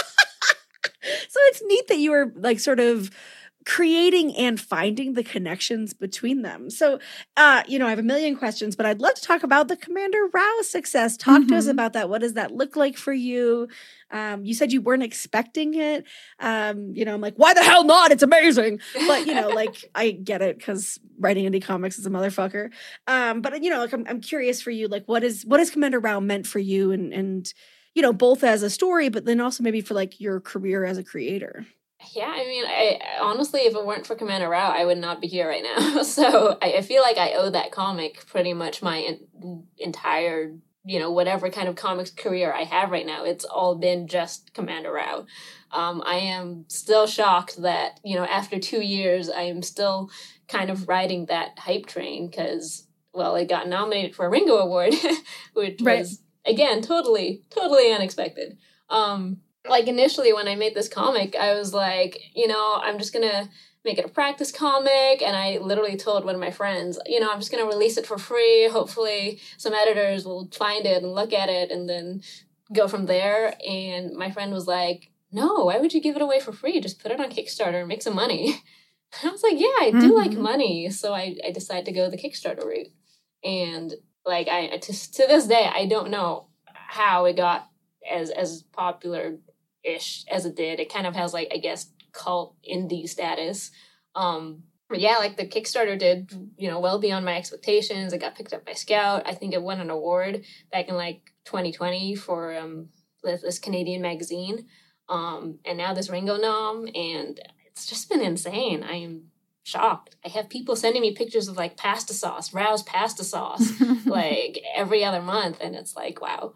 so it's neat that you were like sort of creating and finding the connections between them. So, uh, you know, I have a million questions, but I'd love to talk about the Commander Rao success. Talk to us Mhm. about that. What does that look like for you? Um, you said you weren't expecting it. Um, you know, I'm like, why the hell not? It's amazing. But, you know, like, I get it because writing indie comics is a motherfucker. Um, but, you know, like, I'm, I'm curious for you, like, what is, what has Commander Rao meant for you? And, and, you know, both as a story, but then also maybe for like your career as a creator. Yeah, I mean, I honestly, if it weren't for Commander Rao, I would not be here right now. So I, I feel like I owe that comic pretty much my en- entire you know, whatever kind of comics career I have right now, it's all been just Commander Rao. Um, I am still shocked that, you know, after two years, I am still kind of riding that hype train because, well, it got nominated for a Ringo Award, which right. was, again, totally, totally unexpected. Um, like, initially, when I made this comic, I was like, you know, I'm just going to make it a practice comic, and I literally told one of my friends, you know, I'm just going to release it for free. Hopefully some editors will find it and look at it and then go from there. And my friend was like, no, why would you give it away for free? Just put it on Kickstarter and make some money. And I was like, yeah, I do mm-hmm. like money. So I, I decided to go the Kickstarter route. And like, I to, to this day, I don't know how it got as, as popular-ish as it did. It kind of has, like, I guess, cult indie status. Um, but yeah, like the Kickstarter did, you know, well beyond my expectations. It got picked up by Scout. I think it won an award back in like twenty twenty for um this, this Canadian magazine. Um, and now this Ringo nom, and it's just been insane. I am shocked. I have people sending me pictures of like pasta sauce, Rao's pasta sauce, like every other month, and it's like, wow.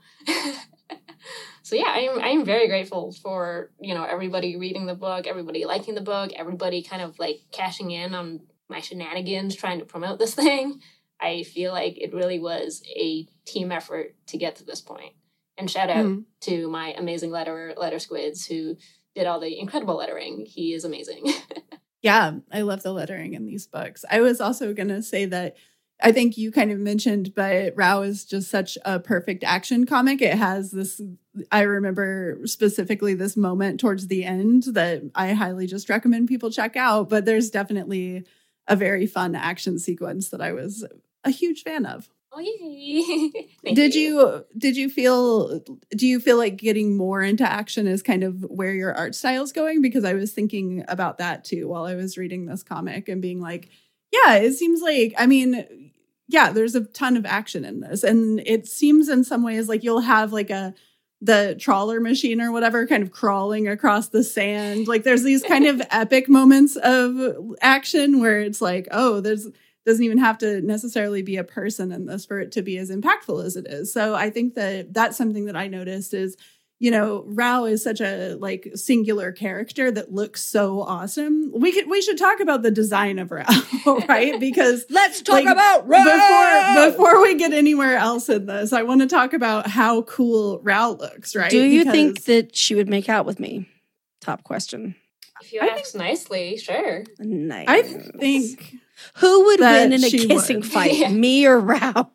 So yeah, I'm I'm very grateful for, you know, everybody reading the book, everybody liking the book, everybody kind of like cashing in on my shenanigans trying to promote this thing. I feel like it really was a team effort to get to this point. And shout out mm. to my amazing letterer, Letter Squids, who did all the incredible lettering. He is amazing. Yeah, I love the lettering in these books. I was also going to say that I think you kind of mentioned, but Rao is just such a perfect action comic. It has this, I remember specifically this moment towards the end that I highly just recommend people check out. But there's definitely a very fun action sequence that I was a huge fan of. Oh, yay. Did you. you did you feel do you feel like getting more into action is kind of where your art style is going? Because I was thinking about that too while I was reading this comic and being like, yeah, it seems like, I mean, yeah, there's a ton of action in this. And it seems in some ways like you'll have like a the trawler machine or whatever kind of crawling across the sand. Like there's these kind of epic moments of action where it's like, oh, there's doesn't even have to necessarily be a person in this for it to be as impactful as it is. So I think that that's something that I noticed is, you know, Rao is such a like singular character that looks so awesome. We could we should talk about the design of Rao, right? Because let's talk like, about Rao before before we get anywhere else in this. I want to talk about how cool Rao looks, right? Do you because think that she would make out with me? Top question. If you I ask think, nicely, sure. Nice. I think. Who would win in a she kissing would. fight, yeah. me or Rao?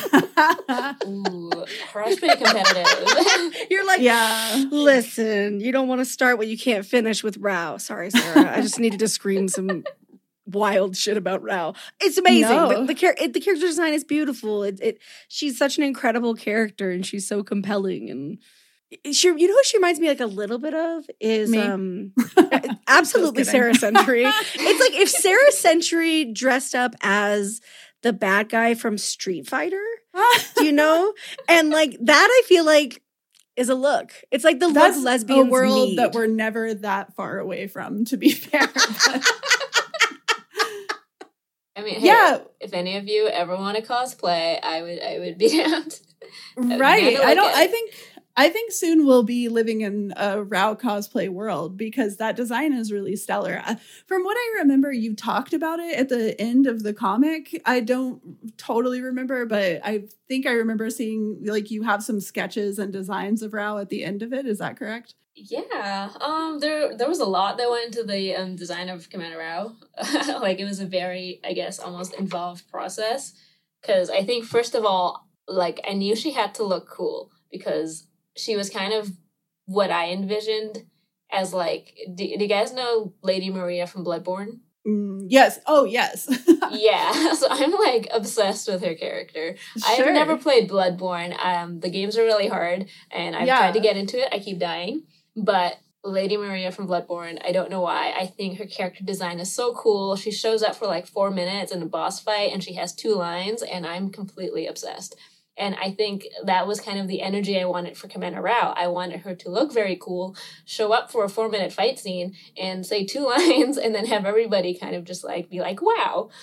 Ooh, Rao's pretty competitive. You're like, yeah. Listen, you don't want to start what you can't finish with Rao. Sorry, Sarah. I just needed to scream some wild shit about Rao. It's amazing. No. The, the, char- it, the character design is beautiful. It, it, she's such an incredible character, and she's so compelling. And she, you know who she reminds me like a little bit of is me. um absolutely Sarah Century. It's like if Sarah Century dressed up as the bad guy from Street Fighter, do you know? And like that, I feel like is a look. It's like the That's look lesbians a world need. that we're never that far away from, to be fair. I mean, hey, yeah. If any of you ever want to cosplay, I would, I would be down. To, right. I, I don't. it. I think. I think soon we'll be living in a Rao cosplay world because that design is really stellar. From what I remember, you talked about it at the end of the comic. I don't totally remember, but I think I remember seeing like you have some sketches and designs of Rao at the end of it. Is that correct? Yeah. Um. There, there was a lot that went into the um, design of Commander Rao. Like it was a very, I guess, almost involved process. Because I think first of all, like I knew she had to look cool because she was kind of what I envisioned as like, do, do you guys know Lady Maria from Bloodborne? Mm, yes. Oh, yes. Yeah. So I'm like obsessed with her character. Sure. I've never played Bloodborne. Um, the games are really hard and I've yeah. tried to get into it. I keep dying. But Lady Maria from Bloodborne, I don't know why. I think her character design is so cool. She shows up for like four minutes in a boss fight and she has two lines and I'm completely obsessed. And I think that was kind of the energy I wanted for Commander Rao. I wanted her to look very cool, show up for a four-minute fight scene, and say two lines, and then have everybody kind of just like be like, wow.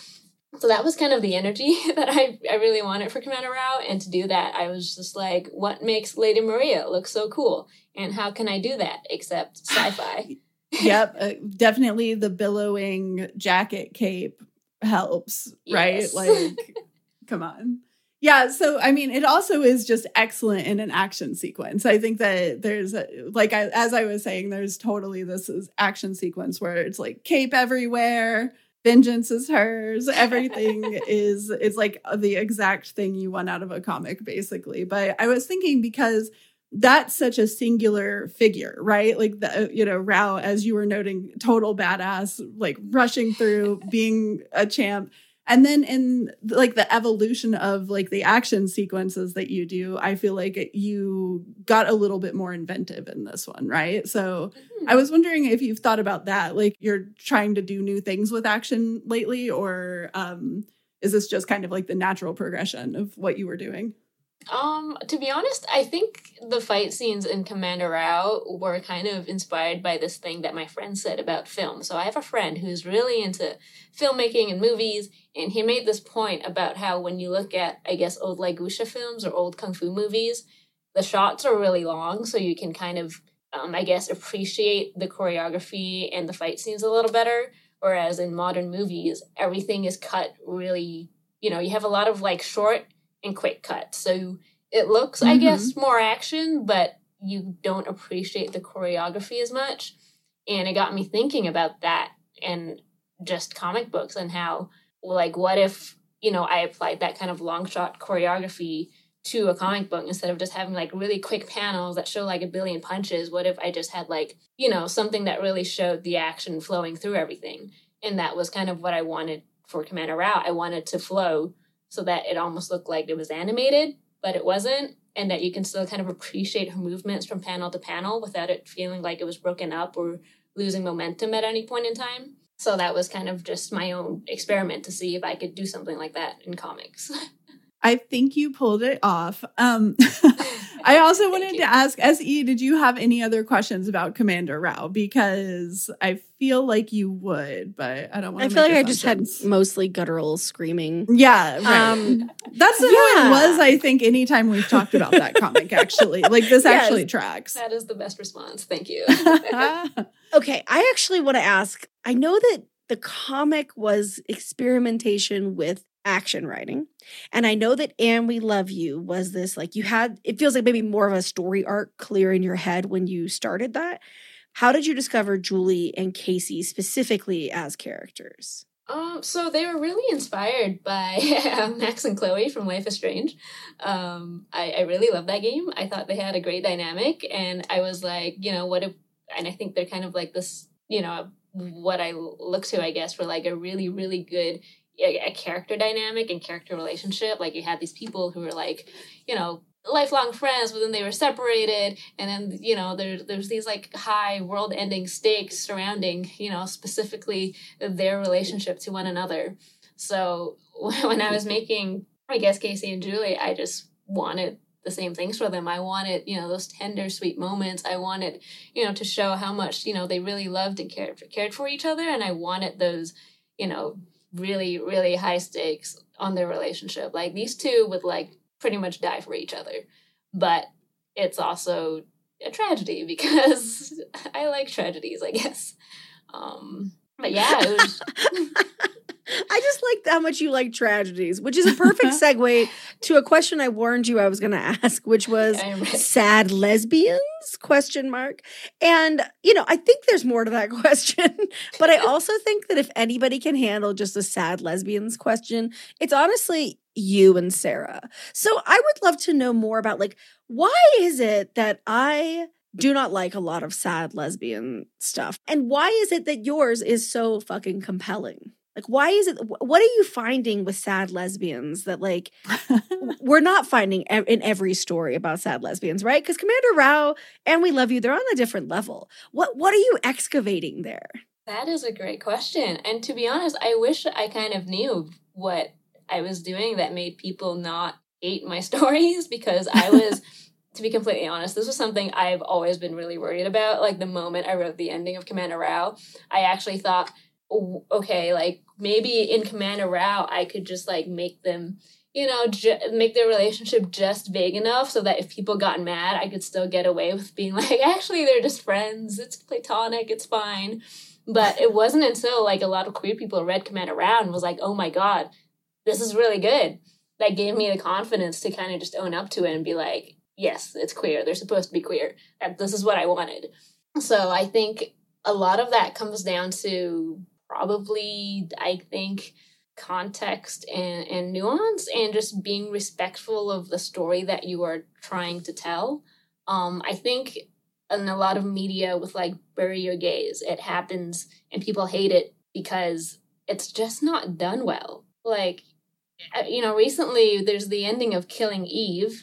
So that was kind of the energy that I, I really wanted for Commander Rao. And to do that, I was just like, what makes Lady Maria look so cool? And how can I do that except sci-fi? Yep. Uh, definitely the billowing jacket cape helps, right? Yes. Like, come on. Yeah. So, I mean, it also is just excellent in an action sequence. I think that there's, a, like, I, as I was saying, there's totally this is action sequence where it's like cape everywhere. Vengeance is hers. Everything is, it's like the exact thing you want out of a comic, basically. But I was thinking because that's such a singular figure, right? Like, the, you know, Rao, as you were noting, total badass, like rushing through, being a champ. And then in like the evolution of like the action sequences that you do, I feel like you got a little bit more inventive in this one, right? So mm-hmm. I was wondering if you've thought about that, like you're trying to do new things with action lately, or um, is this just kind of like the natural progression of what you were doing? Um, to be honest, I think the fight scenes in Commander Rao were kind of inspired by this thing that my friend said about film. So I have a friend who's really into filmmaking and movies, and he made this point about how when you look at, I guess, old like wuxia films or old kung fu movies, the shots are really long, so you can kind of, um, I guess, appreciate the choreography and the fight scenes a little better. Whereas in modern movies, everything is cut really, you know, you have a lot of like short and quick cuts. So it looks, mm-hmm. I guess, more action, but you don't appreciate the choreography as much. And it got me thinking about that and just comic books and how, like, what if, you know, I applied that kind of long shot choreography to a comic book instead of just having like really quick panels that show like a billion punches? What if I just had like, you know, something that really showed the action flowing through everything? And that was kind of what I wanted for Commander Rao. I wanted to flow so that it almost looked like it was animated, but it wasn't, and that you can still kind of appreciate her movements from panel to panel without it feeling like it was broken up or losing momentum at any point in time. So that was kind of just my own experiment to see if I could do something like that in comics. I think you pulled it off. Um, I also wanted to ask, S E, did you have any other questions about Commander Rao? Because I feel like you would, but I don't want to I feel like I just had mostly guttural screaming. Yeah, right. Um, That's yeah. how it was, I think, anytime we've talked about that comic, actually. Like, this yes. actually tracks. That is the best response. Thank you. Okay, I actually want to ask, I know that the comic was experimentation with action writing. And I know that And We Love You was this, like, you had, it feels like maybe more of a story arc clear in your head when you started that. How did you discover Julie and Casey specifically as characters? Um, so they were really inspired by Max and Chloe from Life is Strange. Um, I, I really loved that game. I thought they had a great dynamic, and I was like, you know, what if, and I think they're kind of like this, you know, what I look to, I guess, for like a really, really good a character dynamic and character relationship. Like, you had these people who were like, you know, lifelong friends, but then they were separated, and then, you know, there, there's these like high world-ending stakes surrounding, you know, specifically their relationship to one another. So when I was making, I guess, Casey and Julie, I just wanted the same things for them. I wanted, you know, those tender, sweet moments. I wanted, you know, to show how much, you know, they really loved and cared for, cared for each other, and I wanted those, you know, really, really high stakes on their relationship. Like, these two would like pretty much die for each other. But it's also a tragedy because I like tragedies, I guess. Um, but yeah, it was... I just liked how much you like tragedies, which is a perfect segue to a question I warned you I was going to ask, which was sad lesbians, question mark. And, you know, I think there's more to that question, but I also think that if anybody can handle just a sad lesbians question, it's honestly you and Sarah. So I would love to know more about, like, why is it that I do not like a lot of sad lesbian stuff? And why is it that yours is so fucking compelling? Like, why is it, what are you finding with sad lesbians that, like, we're not finding in every story about sad lesbians, right? Because Commander Rao and We Love You, they're on a different level. What What are you excavating there? That is a great question. And to be honest, I wish I kind of knew what I was doing that made people not hate my stories, because I was, to be completely honest, this was something I've always been really worried about. Like, the moment I wrote the ending of Commander Rao, I actually thought, okay, like maybe in Commander Rao, I could just like make them, you know, ju- make their relationship just vague enough so that if people got mad, I could still get away with being like, actually, they're just friends. It's platonic. It's fine. But it wasn't until like a lot of queer people read Commander Rao and was like, oh my God, this is really good. That gave me the confidence to kind of just own up to it and be like, yes, it's queer. They're supposed to be queer. And this is what I wanted. So I think a lot of that comes down to probably, I think, context and, and nuance and just being respectful of the story that you are trying to tell. Um, I think in a lot of media with like Bury Your Gays, it happens and people hate it because it's just not done well. Like, you know, recently there's the ending of Killing Eve.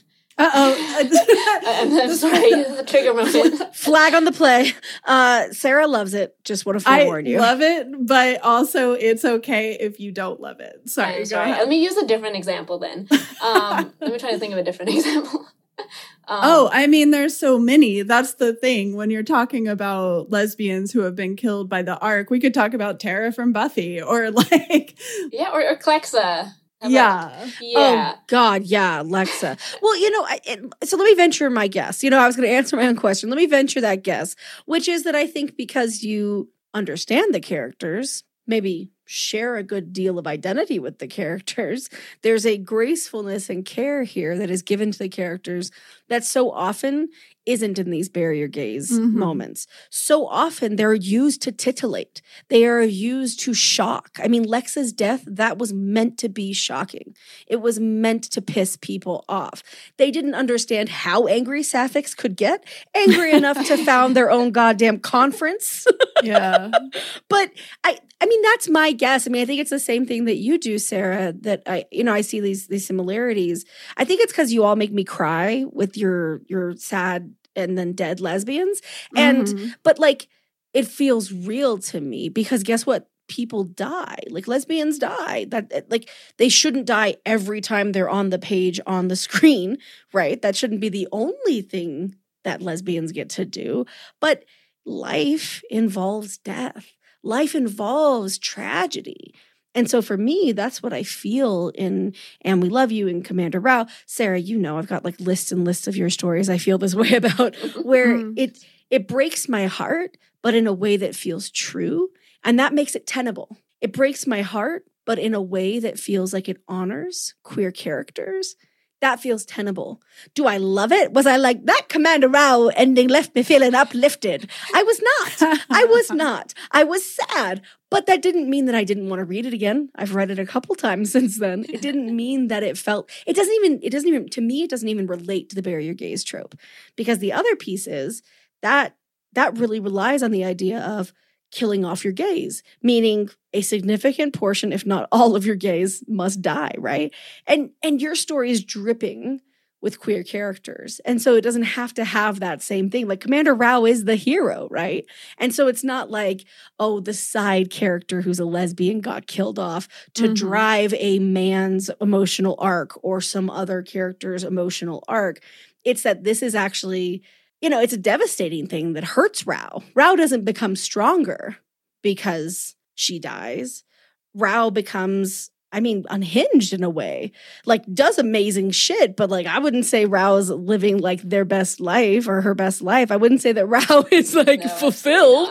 Uh-oh. I'm, I'm sorry, the trigger moment. Flag on the play. Uh, Sarah loves it. Just want to forewarn I you. I love it, but also it's okay if you don't love it. Sorry, I'm go sorry. ahead. Let me use a different example then. Um, let me try to think of a different example. Um, oh, I mean, there's so many. That's the thing. When you're talking about lesbians who have been killed by the Ark, we could talk about Tara from Buffy or like... Yeah, or, or Clexa. How Yeah. about- yeah. Oh, God, yeah, Lexa. Well, you know, I, it, so let me venture my guess. You know, I was going to answer my own question. Let me venture that guess, which is that I think because you understand the characters, maybe share a good deal of identity with the characters, there's a gracefulness and care here that is given to the characters that so often isn't in these Bury Your Gays Mm-hmm. moments. So often they're used to titillate. They are used to shock. I mean, Lexa's death, that was meant to be shocking. It was meant to piss people off. They didn't understand how angry sapphics could get, angry enough to found their own goddamn conference. Yeah. But I I mean, that's my guess. I mean, I think it's the same thing that you do, Sarah, that I, you know, I see these these similarities. I think it's because you all make me cry with your your sad and then dead lesbians. And Mhm. but like it feels real to me because guess what? People die. Like lesbians die. That like they shouldn't die every time they're on the page on the screen, right? That shouldn't be the only thing that lesbians get to do. But life involves death. Life involves tragedy. And so for me, that's what I feel in And We Love You and Commander Rao. Sarah, you know, I've got like lists and lists of your stories I feel this way about where Mhm. it it breaks my heart, but in a way that feels true. And that makes it tenable. It breaks my heart, but in a way that feels like it honors queer characters. That feels tenable. Do I love it? Was I like, that Commander Rao ending left me feeling uplifted? I was not. I was not. I was sad. But that didn't mean that I didn't want to read it again. I've read it a couple times since then. It didn't mean that it felt, it doesn't even, it doesn't even, to me, it doesn't even relate to the Bury Your Gays trope. Because the other piece is that that really relies on the idea of killing off your gays, meaning a significant portion, if not all of your gays must die, right? And and your story is dripping with queer characters. And so it doesn't have to have that same thing. Like Commander Rao is the hero, right? And so it's not like, oh, the side character who's a lesbian got killed off to Mhm. drive a man's emotional arc or some other character's emotional arc. It's that this is actually, you know, it's a devastating thing that hurts Rao. Rao doesn't become stronger because she dies. Rao becomes, I mean, unhinged in a way, like does amazing shit, but like I wouldn't say Rao's living like their best life or her best life. I wouldn't say that Rao is like No, fulfilled.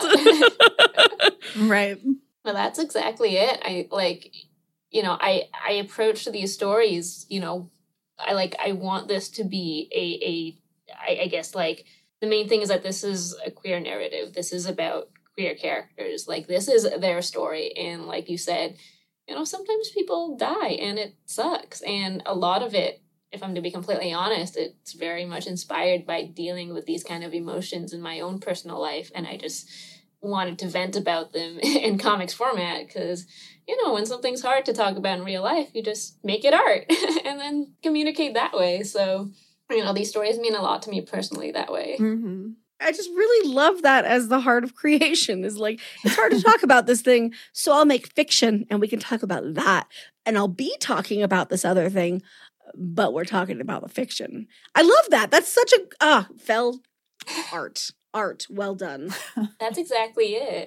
Right. Well, that's exactly it. I like, you know, I I approach these stories, you know, I like I want this to be a a I, I guess like the main thing is that this is a queer narrative. This is about queer characters. Like this is their story, and like you said, you know, sometimes people die and it sucks, and a lot of it, if I'm to be completely honest, it's very much inspired by dealing with these kind of emotions in my own personal life, and I just wanted to vent about them in comics format because, you know, when something's hard to talk about in real life, you just make it art and then communicate that way. So, you know, these stories mean a lot to me personally that way. Mm-hmm. I just really love that as the heart of creation is like, it's hard to talk about this thing. So I'll make fiction and we can talk about that. And I'll be talking about this other thing, but we're talking about the fiction. I love that. That's such a, ah, fell art, art. Well done. That's exactly it.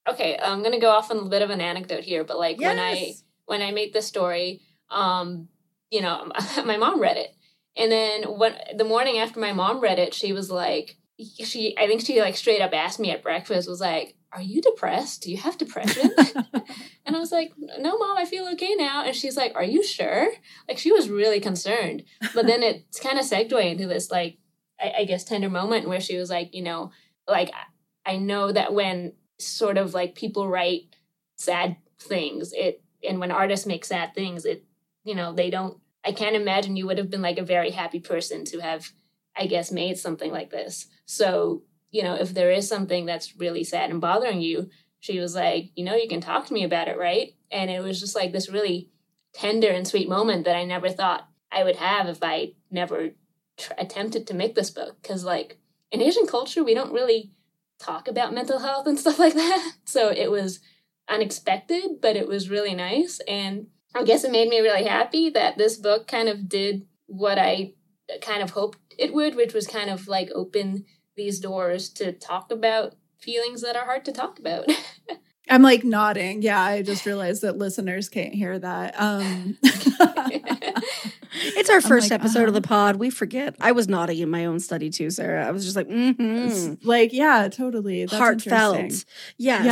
Okay, I'm gonna go off on a bit of an anecdote here, but like yes. when I when I made this story, um, you know, my mom read it, and then when the morning after my mom read it, she was like, she I think she like straight up asked me at breakfast, was like, "Are you depressed? Do you have depression?" And I was like, "No, Mom, I feel okay now." And she's like, "Are you sure?" Like she was really concerned, but then it's kind of segued into this like I, I guess tender moment where she was like, you know, like I know that when sort of like people write sad things, it and when artists make sad things, it you know they don't I can't imagine you would have been like a very happy person to have, I guess, made something like this. So you know if there is something that's really sad and bothering you, she was like, you know you can talk to me about it, right? And it was just like this really tender and sweet moment that I never thought I would have if I never tr- attempted to make this book, because like in Asian culture we don't really talk about mental health and stuff like that. So it was unexpected, but it was really nice. And I guess it made me really happy that this book kind of did what I kind of hoped it would, which was kind of like open these doors to talk about feelings that are hard to talk about. I'm like nodding. Yeah, I just realized that listeners can't hear that. Um It's our first like, episode uh-huh. of the pod. We forget. I was nodding in my own study too, Sarah. I was just like, mm-hmm. It's like, yeah, totally. That's Heartfelt. interesting. Yes.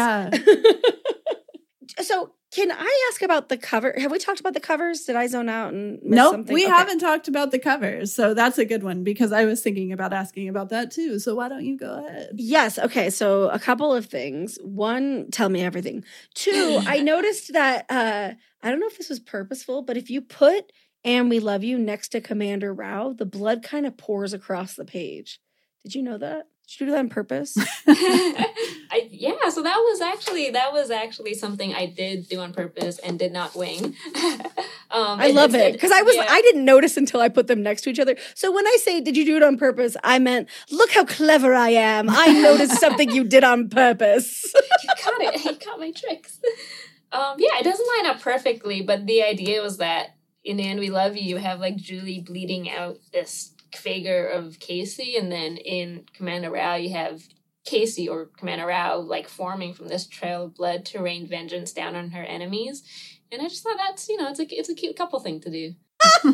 Yeah. So can I ask about the cover? Have we talked about the covers? Did I zone out and miss Nope, something? we Okay. haven't talked about the covers. So that's a good one because I was thinking about asking about that too. So why don't you go ahead? Yes. Okay. So a couple of things. One, tell me everything. Two, I noticed that, uh, I don't know if this was purposeful, but if you put "And We Love You" next to Commander Rao, the blood kind of pours across the page. Did you know that? Did you do that on purpose? I, yeah, so that was actually that was actually something I did do on purpose and did not wing. um, I love it because I was yeah. I didn't notice until I put them next to each other. So when I say "Did you do it on purpose?" I meant, look how clever I am. I noticed something you did on purpose. You got it. You got my tricks. Um, yeah, it doesn't line up perfectly, but the idea was that in "And We Love You," you have like Julie bleeding out this figure of Casey, and then in Commander Rao you have Casey or Commander Rao like forming from this trail of blood to rain vengeance down on her enemies. And I just thought that's, you know, it's a it's a cute couple thing to do. You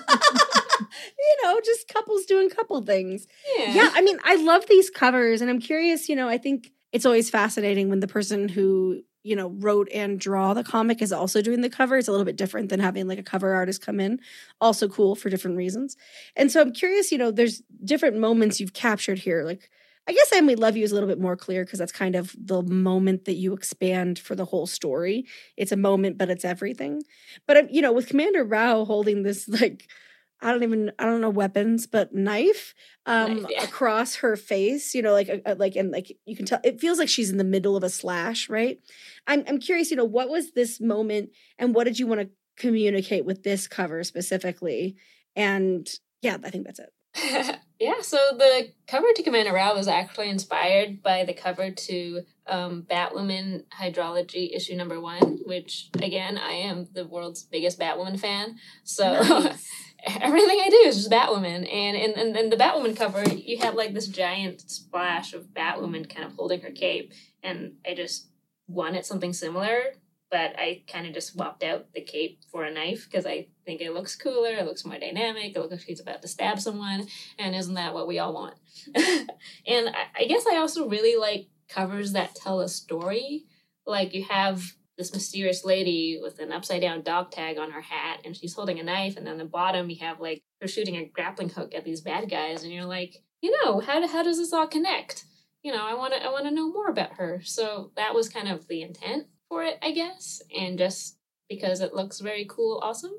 know, just couples doing couple things. Yeah. Yeah, I mean, I love these covers, and I'm curious, you know, I think it's always fascinating when the person who, you know, wrote and draw the comic is also doing the cover. It's a little bit different than having like a cover artist come in. Also cool for different reasons. And so I'm curious, you know, there's different moments you've captured here. Like, I guess "And We Love You" is a little bit more clear because that's kind of the moment that you expand for the whole story. It's a moment, but it's everything. But, you know, with Commander Rao holding this, like, I don't even, I don't know weapons, but knife um, Knife, yeah. across her face, you know, like, a, a, like, and like, you can tell, it feels like she's in the middle of a slash, right? I'm, I'm curious, you know, what was this moment and what did you want to communicate with this cover specifically? And yeah, I think that's it. Yeah, so the cover to Commander Rao was actually inspired by the cover to um, Batwoman Hydrology issue number one, which, again, I am the world's biggest Batwoman fan. So Nice. Everything I do is just Batwoman. And in, in, in the Batwoman cover, you have like this giant splash of Batwoman kind of holding her cape. And I just wanted something similar, but I kind of just swapped out the cape for a knife because I think it looks cooler, it looks more dynamic, it looks like she's about to stab someone, and isn't that what we all want? And I, I guess I also really like covers that tell a story. Like you have this mysterious lady with an upside-down dog tag on her hat, and she's holding a knife, and then the bottom you have like her shooting a grappling hook at these bad guys, and you're like, you know, how, how does this all connect? You know, I want to I want to know more about her. So that was kind of the intent for it, I guess, and just because it looks very cool, awesome.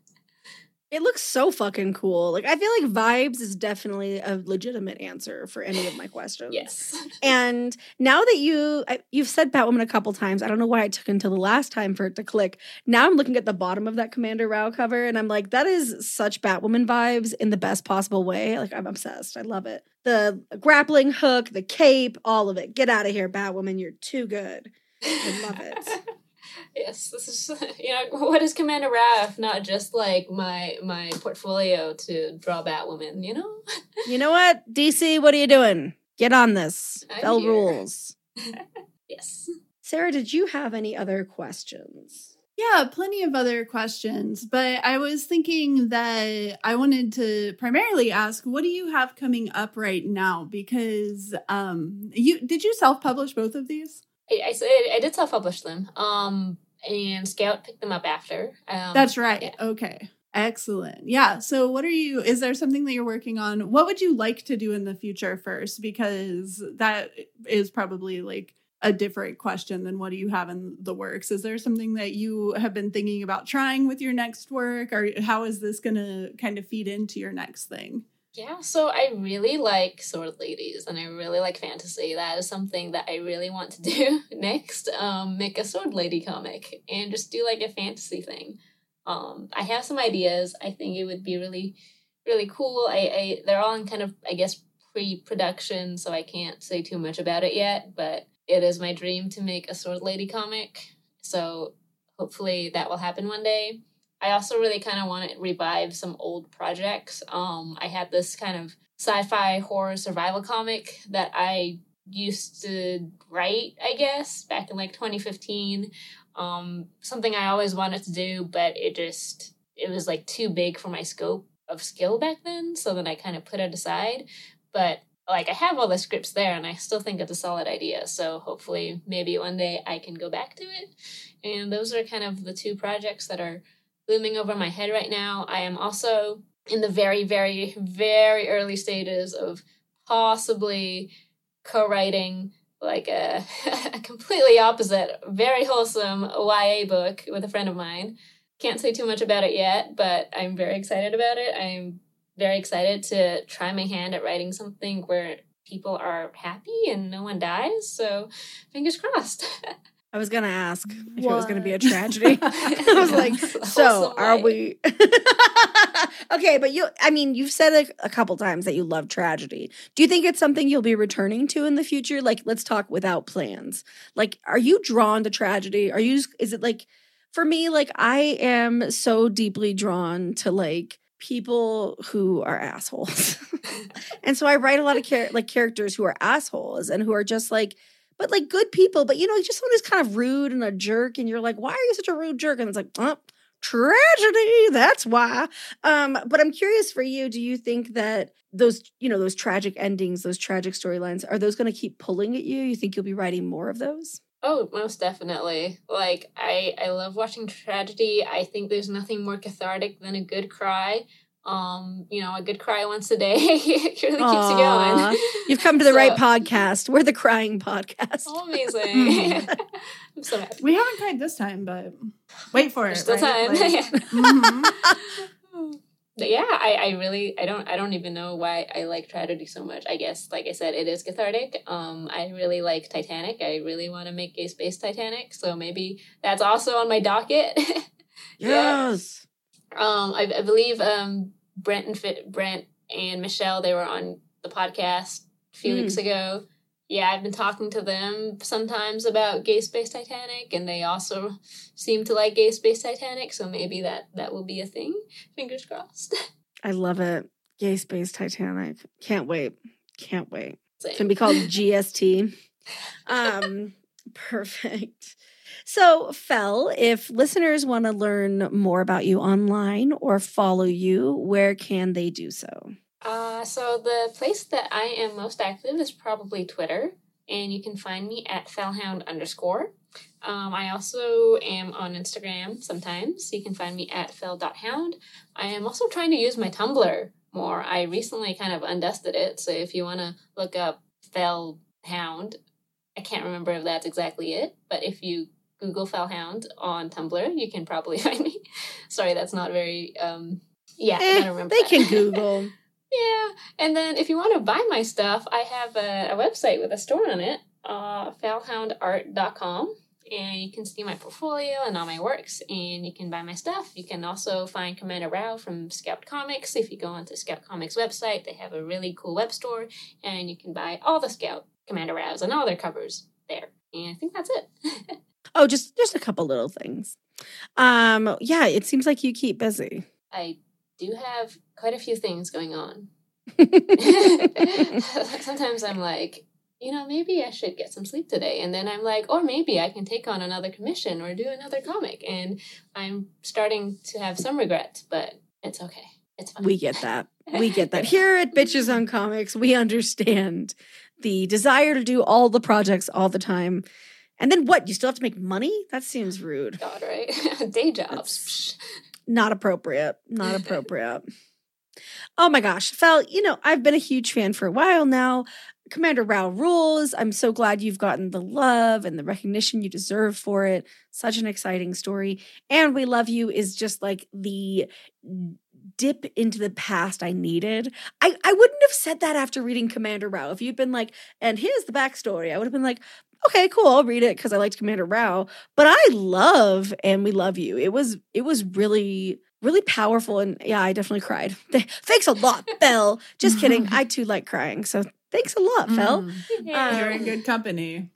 It looks so fucking cool. Like, I feel like vibes is definitely a legitimate answer for any of my questions. Yes. And now that you, I, you've said Batwoman a couple times, I don't know why it took until the last time for it to click. Now I'm looking at the bottom of that Commander Rao cover, and I'm like, that is such Batwoman vibes in the best possible way. Like, I'm obsessed. I love it. The grappling hook, the cape, all of it. Get out of here, Batwoman. You're too good. I love it. Yes, this is, you know, what is Commander Rao if not just like my my portfolio to draw Batwoman, you know? You know what? D C, what are you doing? Get on this. I'm Fell here. rules. Yes. Sarah, did you have any other questions? Yeah, plenty of other questions, but I was thinking that I wanted to primarily ask, what do you have coming up right now? Because um, you did you self-publish both of these? I, I, I did self-publish them, um, and Scout picked them up after. Um, That's right. Yeah. Okay. Excellent. Yeah. So what are you, is there something that you're working on? What would you like to do in the future first? Because that is probably like a different question than what do you have in the works. Is there something that you have been thinking about trying with your next work, or how is this going to kind of feed into your next thing? Yeah, so I really like sword ladies and I really like fantasy. That is something that I really want to do next. Um, make a sword lady comic and just do like a fantasy thing. Um, I have some ideas. I think it would be really, really cool. I, I they're all in kind of, I guess, pre-production, so I can't say too much about it yet, but it is my dream to make a sword lady comic. So hopefully that will happen one day. I also really kind of want to revive some old projects. Um, I had this kind of sci-fi horror survival comic that I used to write, I guess, back in like twenty fifteen. Um, something I always wanted to do, but it just, it was like too big for my scope of skill back then. So then I kind of put it aside. But like I have all the scripts there and I still think it's a solid idea. So hopefully maybe one day I can go back to it. And those are kind of the two projects that are looming over my head right now. I am also in the very, very, very early stages of possibly co-writing like a, a completely opposite, very wholesome Y A book with a friend of mine. Can't say too much about it yet, but I'm very excited about it. I'm very excited to try my hand at writing something where people are happy and no one dies. So fingers crossed. I was going to ask if What? it was going to be a tragedy. I was like, so are we... Okay, but you, I mean, you've said it a couple times that you love tragedy. Do you think it's something you'll be returning to in the future? Like, let's talk without plans. Like, are you drawn to tragedy? Are you, is it like, for me, like, I am so deeply drawn to like people who are assholes. And so I write a lot of char- like characters who are assholes and who are just like, but like good people, but you know, just someone who's kind of rude and a jerk, and you're like, why are you such a rude jerk? And it's like, oh, tragedy, that's why. Um, but I'm curious for you, do you think that those, you know, those tragic endings, those tragic storylines, are those going to keep pulling at you? You think you'll be writing more of those? Oh, most definitely. Like, I, I love watching tragedy. I think there's nothing more cathartic than a good cry. Um, you know, a good cry once a day it really Aww. keeps you going. You've come to the So- right podcast. We're the crying podcast. Oh, amazing. I'm so happy. We haven't cried this time, but wait for There's it. still right? time. Like, Yeah. mhm. But yeah, I, I really I don't I don't even know why I like tragedy so much. I guess, like I said, it is cathartic. Um, I really like Titanic. I really want to make a space Titanic, so maybe that's also on my docket. Yeah. Yes. Um, I, I believe um Brent and Fit, Brent and Michelle, they were on the podcast a few Mm. weeks ago. Yeah, I've been talking to them sometimes about Gay Space Titanic, and they also seem to like Gay Space Titanic, so maybe that, that will be a thing. Fingers crossed. I love it. Gay Space Titanic. Can't wait. Can't wait. Same. It's going to be called G S T. Um, perfect. So, Fel, if listeners want to learn more about you online or follow you, where can they do so? Uh, so the place that I am most active is probably Twitter, and you can find me at felhound underscore. Um, I also am on Instagram sometimes, so you can find me at fel.hound. I am also trying to use my Tumblr more. I recently kind of undusted it, so if you want to look up felhound, I can't remember if that's exactly it, but if you Google felhound on Tumblr, you can probably find me. Sorry, that's not very, um, yeah, Eh, I don't remember they that. can Google. Yeah, and then if you want to buy my stuff, I have a, a website with a store on it, uh, felhound art dot com, and you can see my portfolio and all my works, and you can buy my stuff. You can also find Commander Rao from Scout Comics. If you go onto Scout Comics website, they have a really cool web store, and you can buy all the Scout Commander Raos and all their covers there. And I think that's it. Oh, just just a couple little things. Um, yeah, it seems like you keep busy. I do have quite a few things going on. Sometimes I'm like, you know, maybe I should get some sleep today. And then I'm like, or maybe I can take on another commission or do another comic. And I'm starting to have some regrets, but it's okay. It's fine. We get that. We get that. Here at Bitches on Comics, we understand the desire to do all the projects all the time. And then what? You still have to make money? That seems rude. God, right? Day jobs. That's not appropriate. Not appropriate. Oh my gosh. Fel, you know, I've been a huge fan for a while now. Commander Rao rules. I'm so glad you've gotten the love and the recognition you deserve for it. Such an exciting story. And We Love You is just like the dip into the past I needed. I, I wouldn't have said that after reading Commander Rao. If you'd been like, and here's the backstory, I would have been like, okay, cool, I'll read it because I liked Commander Rao. But I love And We Love You. It was it was really, really powerful. And yeah, I definitely cried. Thanks a lot, Fel. Just kidding. I too like crying. So thanks a lot, Fel. Mm. Yeah. You're in good company.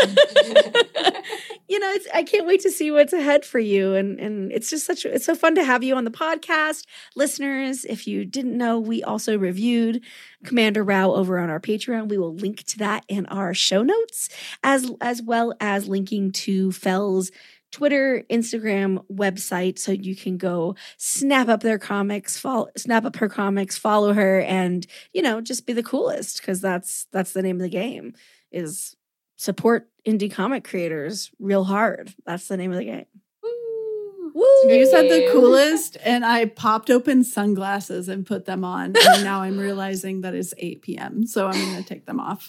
You know, it's, I can't wait to see what's ahead for you. And and it's just such, it's so fun to have you on the podcast. Listeners, if you didn't know, we also reviewed Commander Rao over on our Patreon. We will link to that in our show notes, as, as well as linking to Fel's Twitter, Instagram, website, so you can go snap up their comics, follow, snap up her comics, follow her, and, you know, just be the coolest, because that's that's the name of the game, is support indie comic creators real hard. That's the name of the game. Woo. Woo! You said the coolest, and I popped open sunglasses and put them on, and now I'm realizing that it's eight p.m., so I'm going to take them off.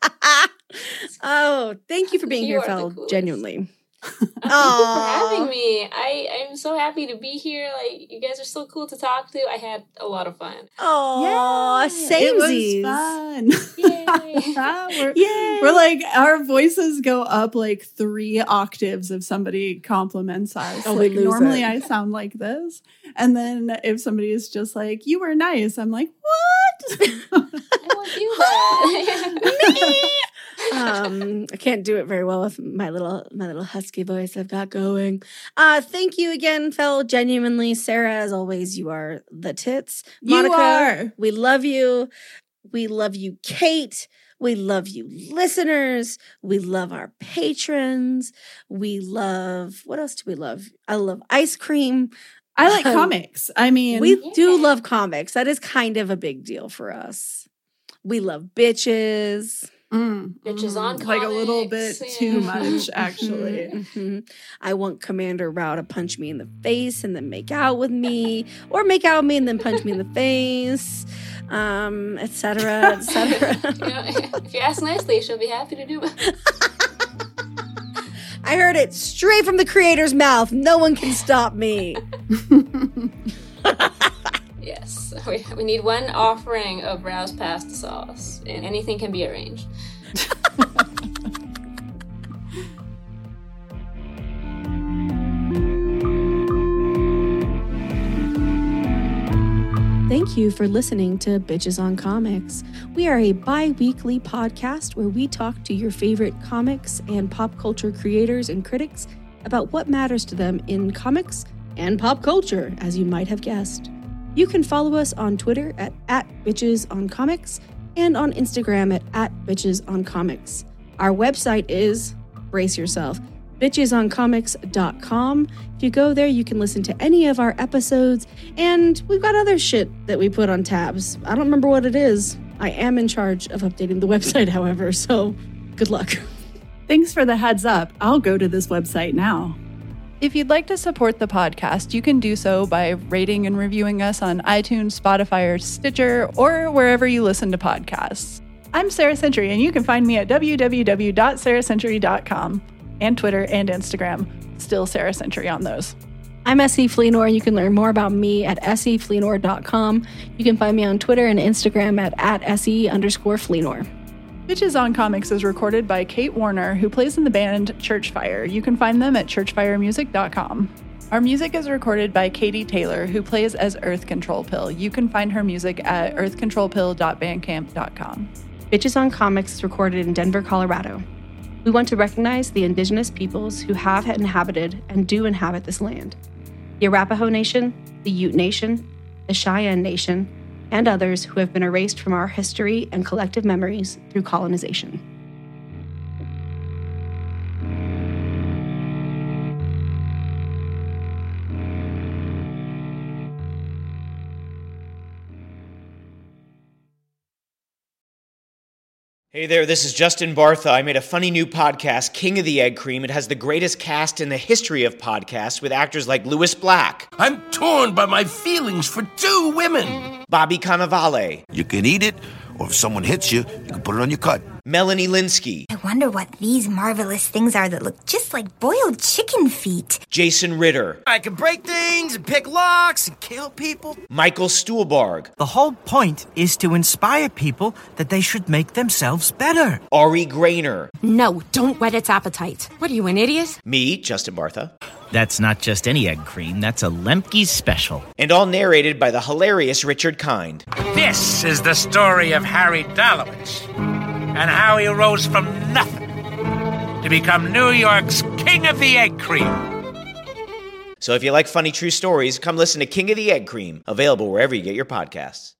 Oh, thank you for being You here, are the Fel. coolest. Genuinely. Thank you for having me. I, I'm so happy to be here. Like, you guys are so cool to talk to. I had a lot of fun. Oh, It was samesies. fun. Yay. we're, Yay. we're like, our voices go up like three octaves if somebody compliments us. Oh, we like lose normally it. I sound like this. And then if somebody is just like, you were nice, I'm like, what? I want you that. um, I can't do it very well with my little my little husky voice I've got going. Uh, thank you again, Fel. Genuinely, Sarah, as always, you are the tits. You Monica, are. we love you. We love you, Kate. We love you, listeners. We love our patrons. We love, what else do we love? I love ice cream. I like Um, comics. I mean, We do Yeah. love comics. That is kind of a big deal for us. We love bitches. mm, Bitches mm, on like a little bit comics, too yeah. much, actually. Mhm. I want Commander Rao to punch me in the face and then make out with me, or make out with me and then punch me in the face, um, et cetera, et cetera. You know, if you ask nicely, she'll be happy to do it. I heard it straight from the creator's mouth. No one can stop me. Yes. We, we need one offering of Rao's pasta sauce, and anything can be arranged. Thank you for listening to Bitches on Comics. We are a bi-weekly podcast where we talk to your favorite comics and pop culture creators and critics about what matters to them in comics and pop culture, as you might have guessed. You can follow us on Twitter at, at Bitches on Comics and on Instagram at, at Bitches on Comics. Our website is, brace yourself, bitches on comics dot com. If you go there, you can listen to any of our episodes, and we've got other shit that we put on tabs. I don't remember what it is. I am in charge of updating the website, however, so good luck. Thanks for the heads up. I'll go to this website now. If you'd like to support the podcast, you can do so by rating and reviewing us on iTunes, Spotify, or Stitcher, or wherever you listen to podcasts. I'm Sarah Century, and you can find me at w w w dot sarah century dot com and Twitter and Instagram. Still Sarah Century on those. I'm S E Fleenor, and you can learn more about me at s e fleenor dot com. You can find me on Twitter and Instagram at, at se underscore Fleenor. Bitches on Comics is recorded by Kate Warner, who plays in the band Churchfire. You can find them at churchfire music dot com. Our music is recorded by Katie Taylor, who plays as Earth Control Pill. You can find her music at earth control pill dot bandcamp dot com. Bitches on Comics is recorded in Denver, Colorado. We want to recognize the indigenous peoples who have inhabited and do inhabit this land. The Arapaho Nation, the Ute Nation, the Cheyenne Nation, and others who have been erased from our history and collective memories through colonization. Hey there, this is Justin Bartha. I made a funny new podcast, King of the Egg Cream. It has the greatest cast in the history of podcasts with actors like Louis Black. I'm torn by my feelings for two women. Bobby Cannavale. You can eat it, or if someone hits you, you can put it on your cut. Melanie Linsky. I wonder what these marvelous things are that look just like boiled chicken feet. Jason Ritter. I can break things and pick locks and kill people. Michael Stuhlbarg. The whole point is to inspire people that they should make themselves better. Ari Grainer. No, don't whet its appetite. What are you, an idiot? Me, Justin Bartha. That's not just any egg cream, that's a Lemke's special. And all narrated by the hilarious Richard Kind. This is the story of Harry Dalowitz and how he rose from nothing to become New York's King of the Egg Cream. So if you like funny true stories, come listen to King of the Egg Cream, available wherever you get your podcasts.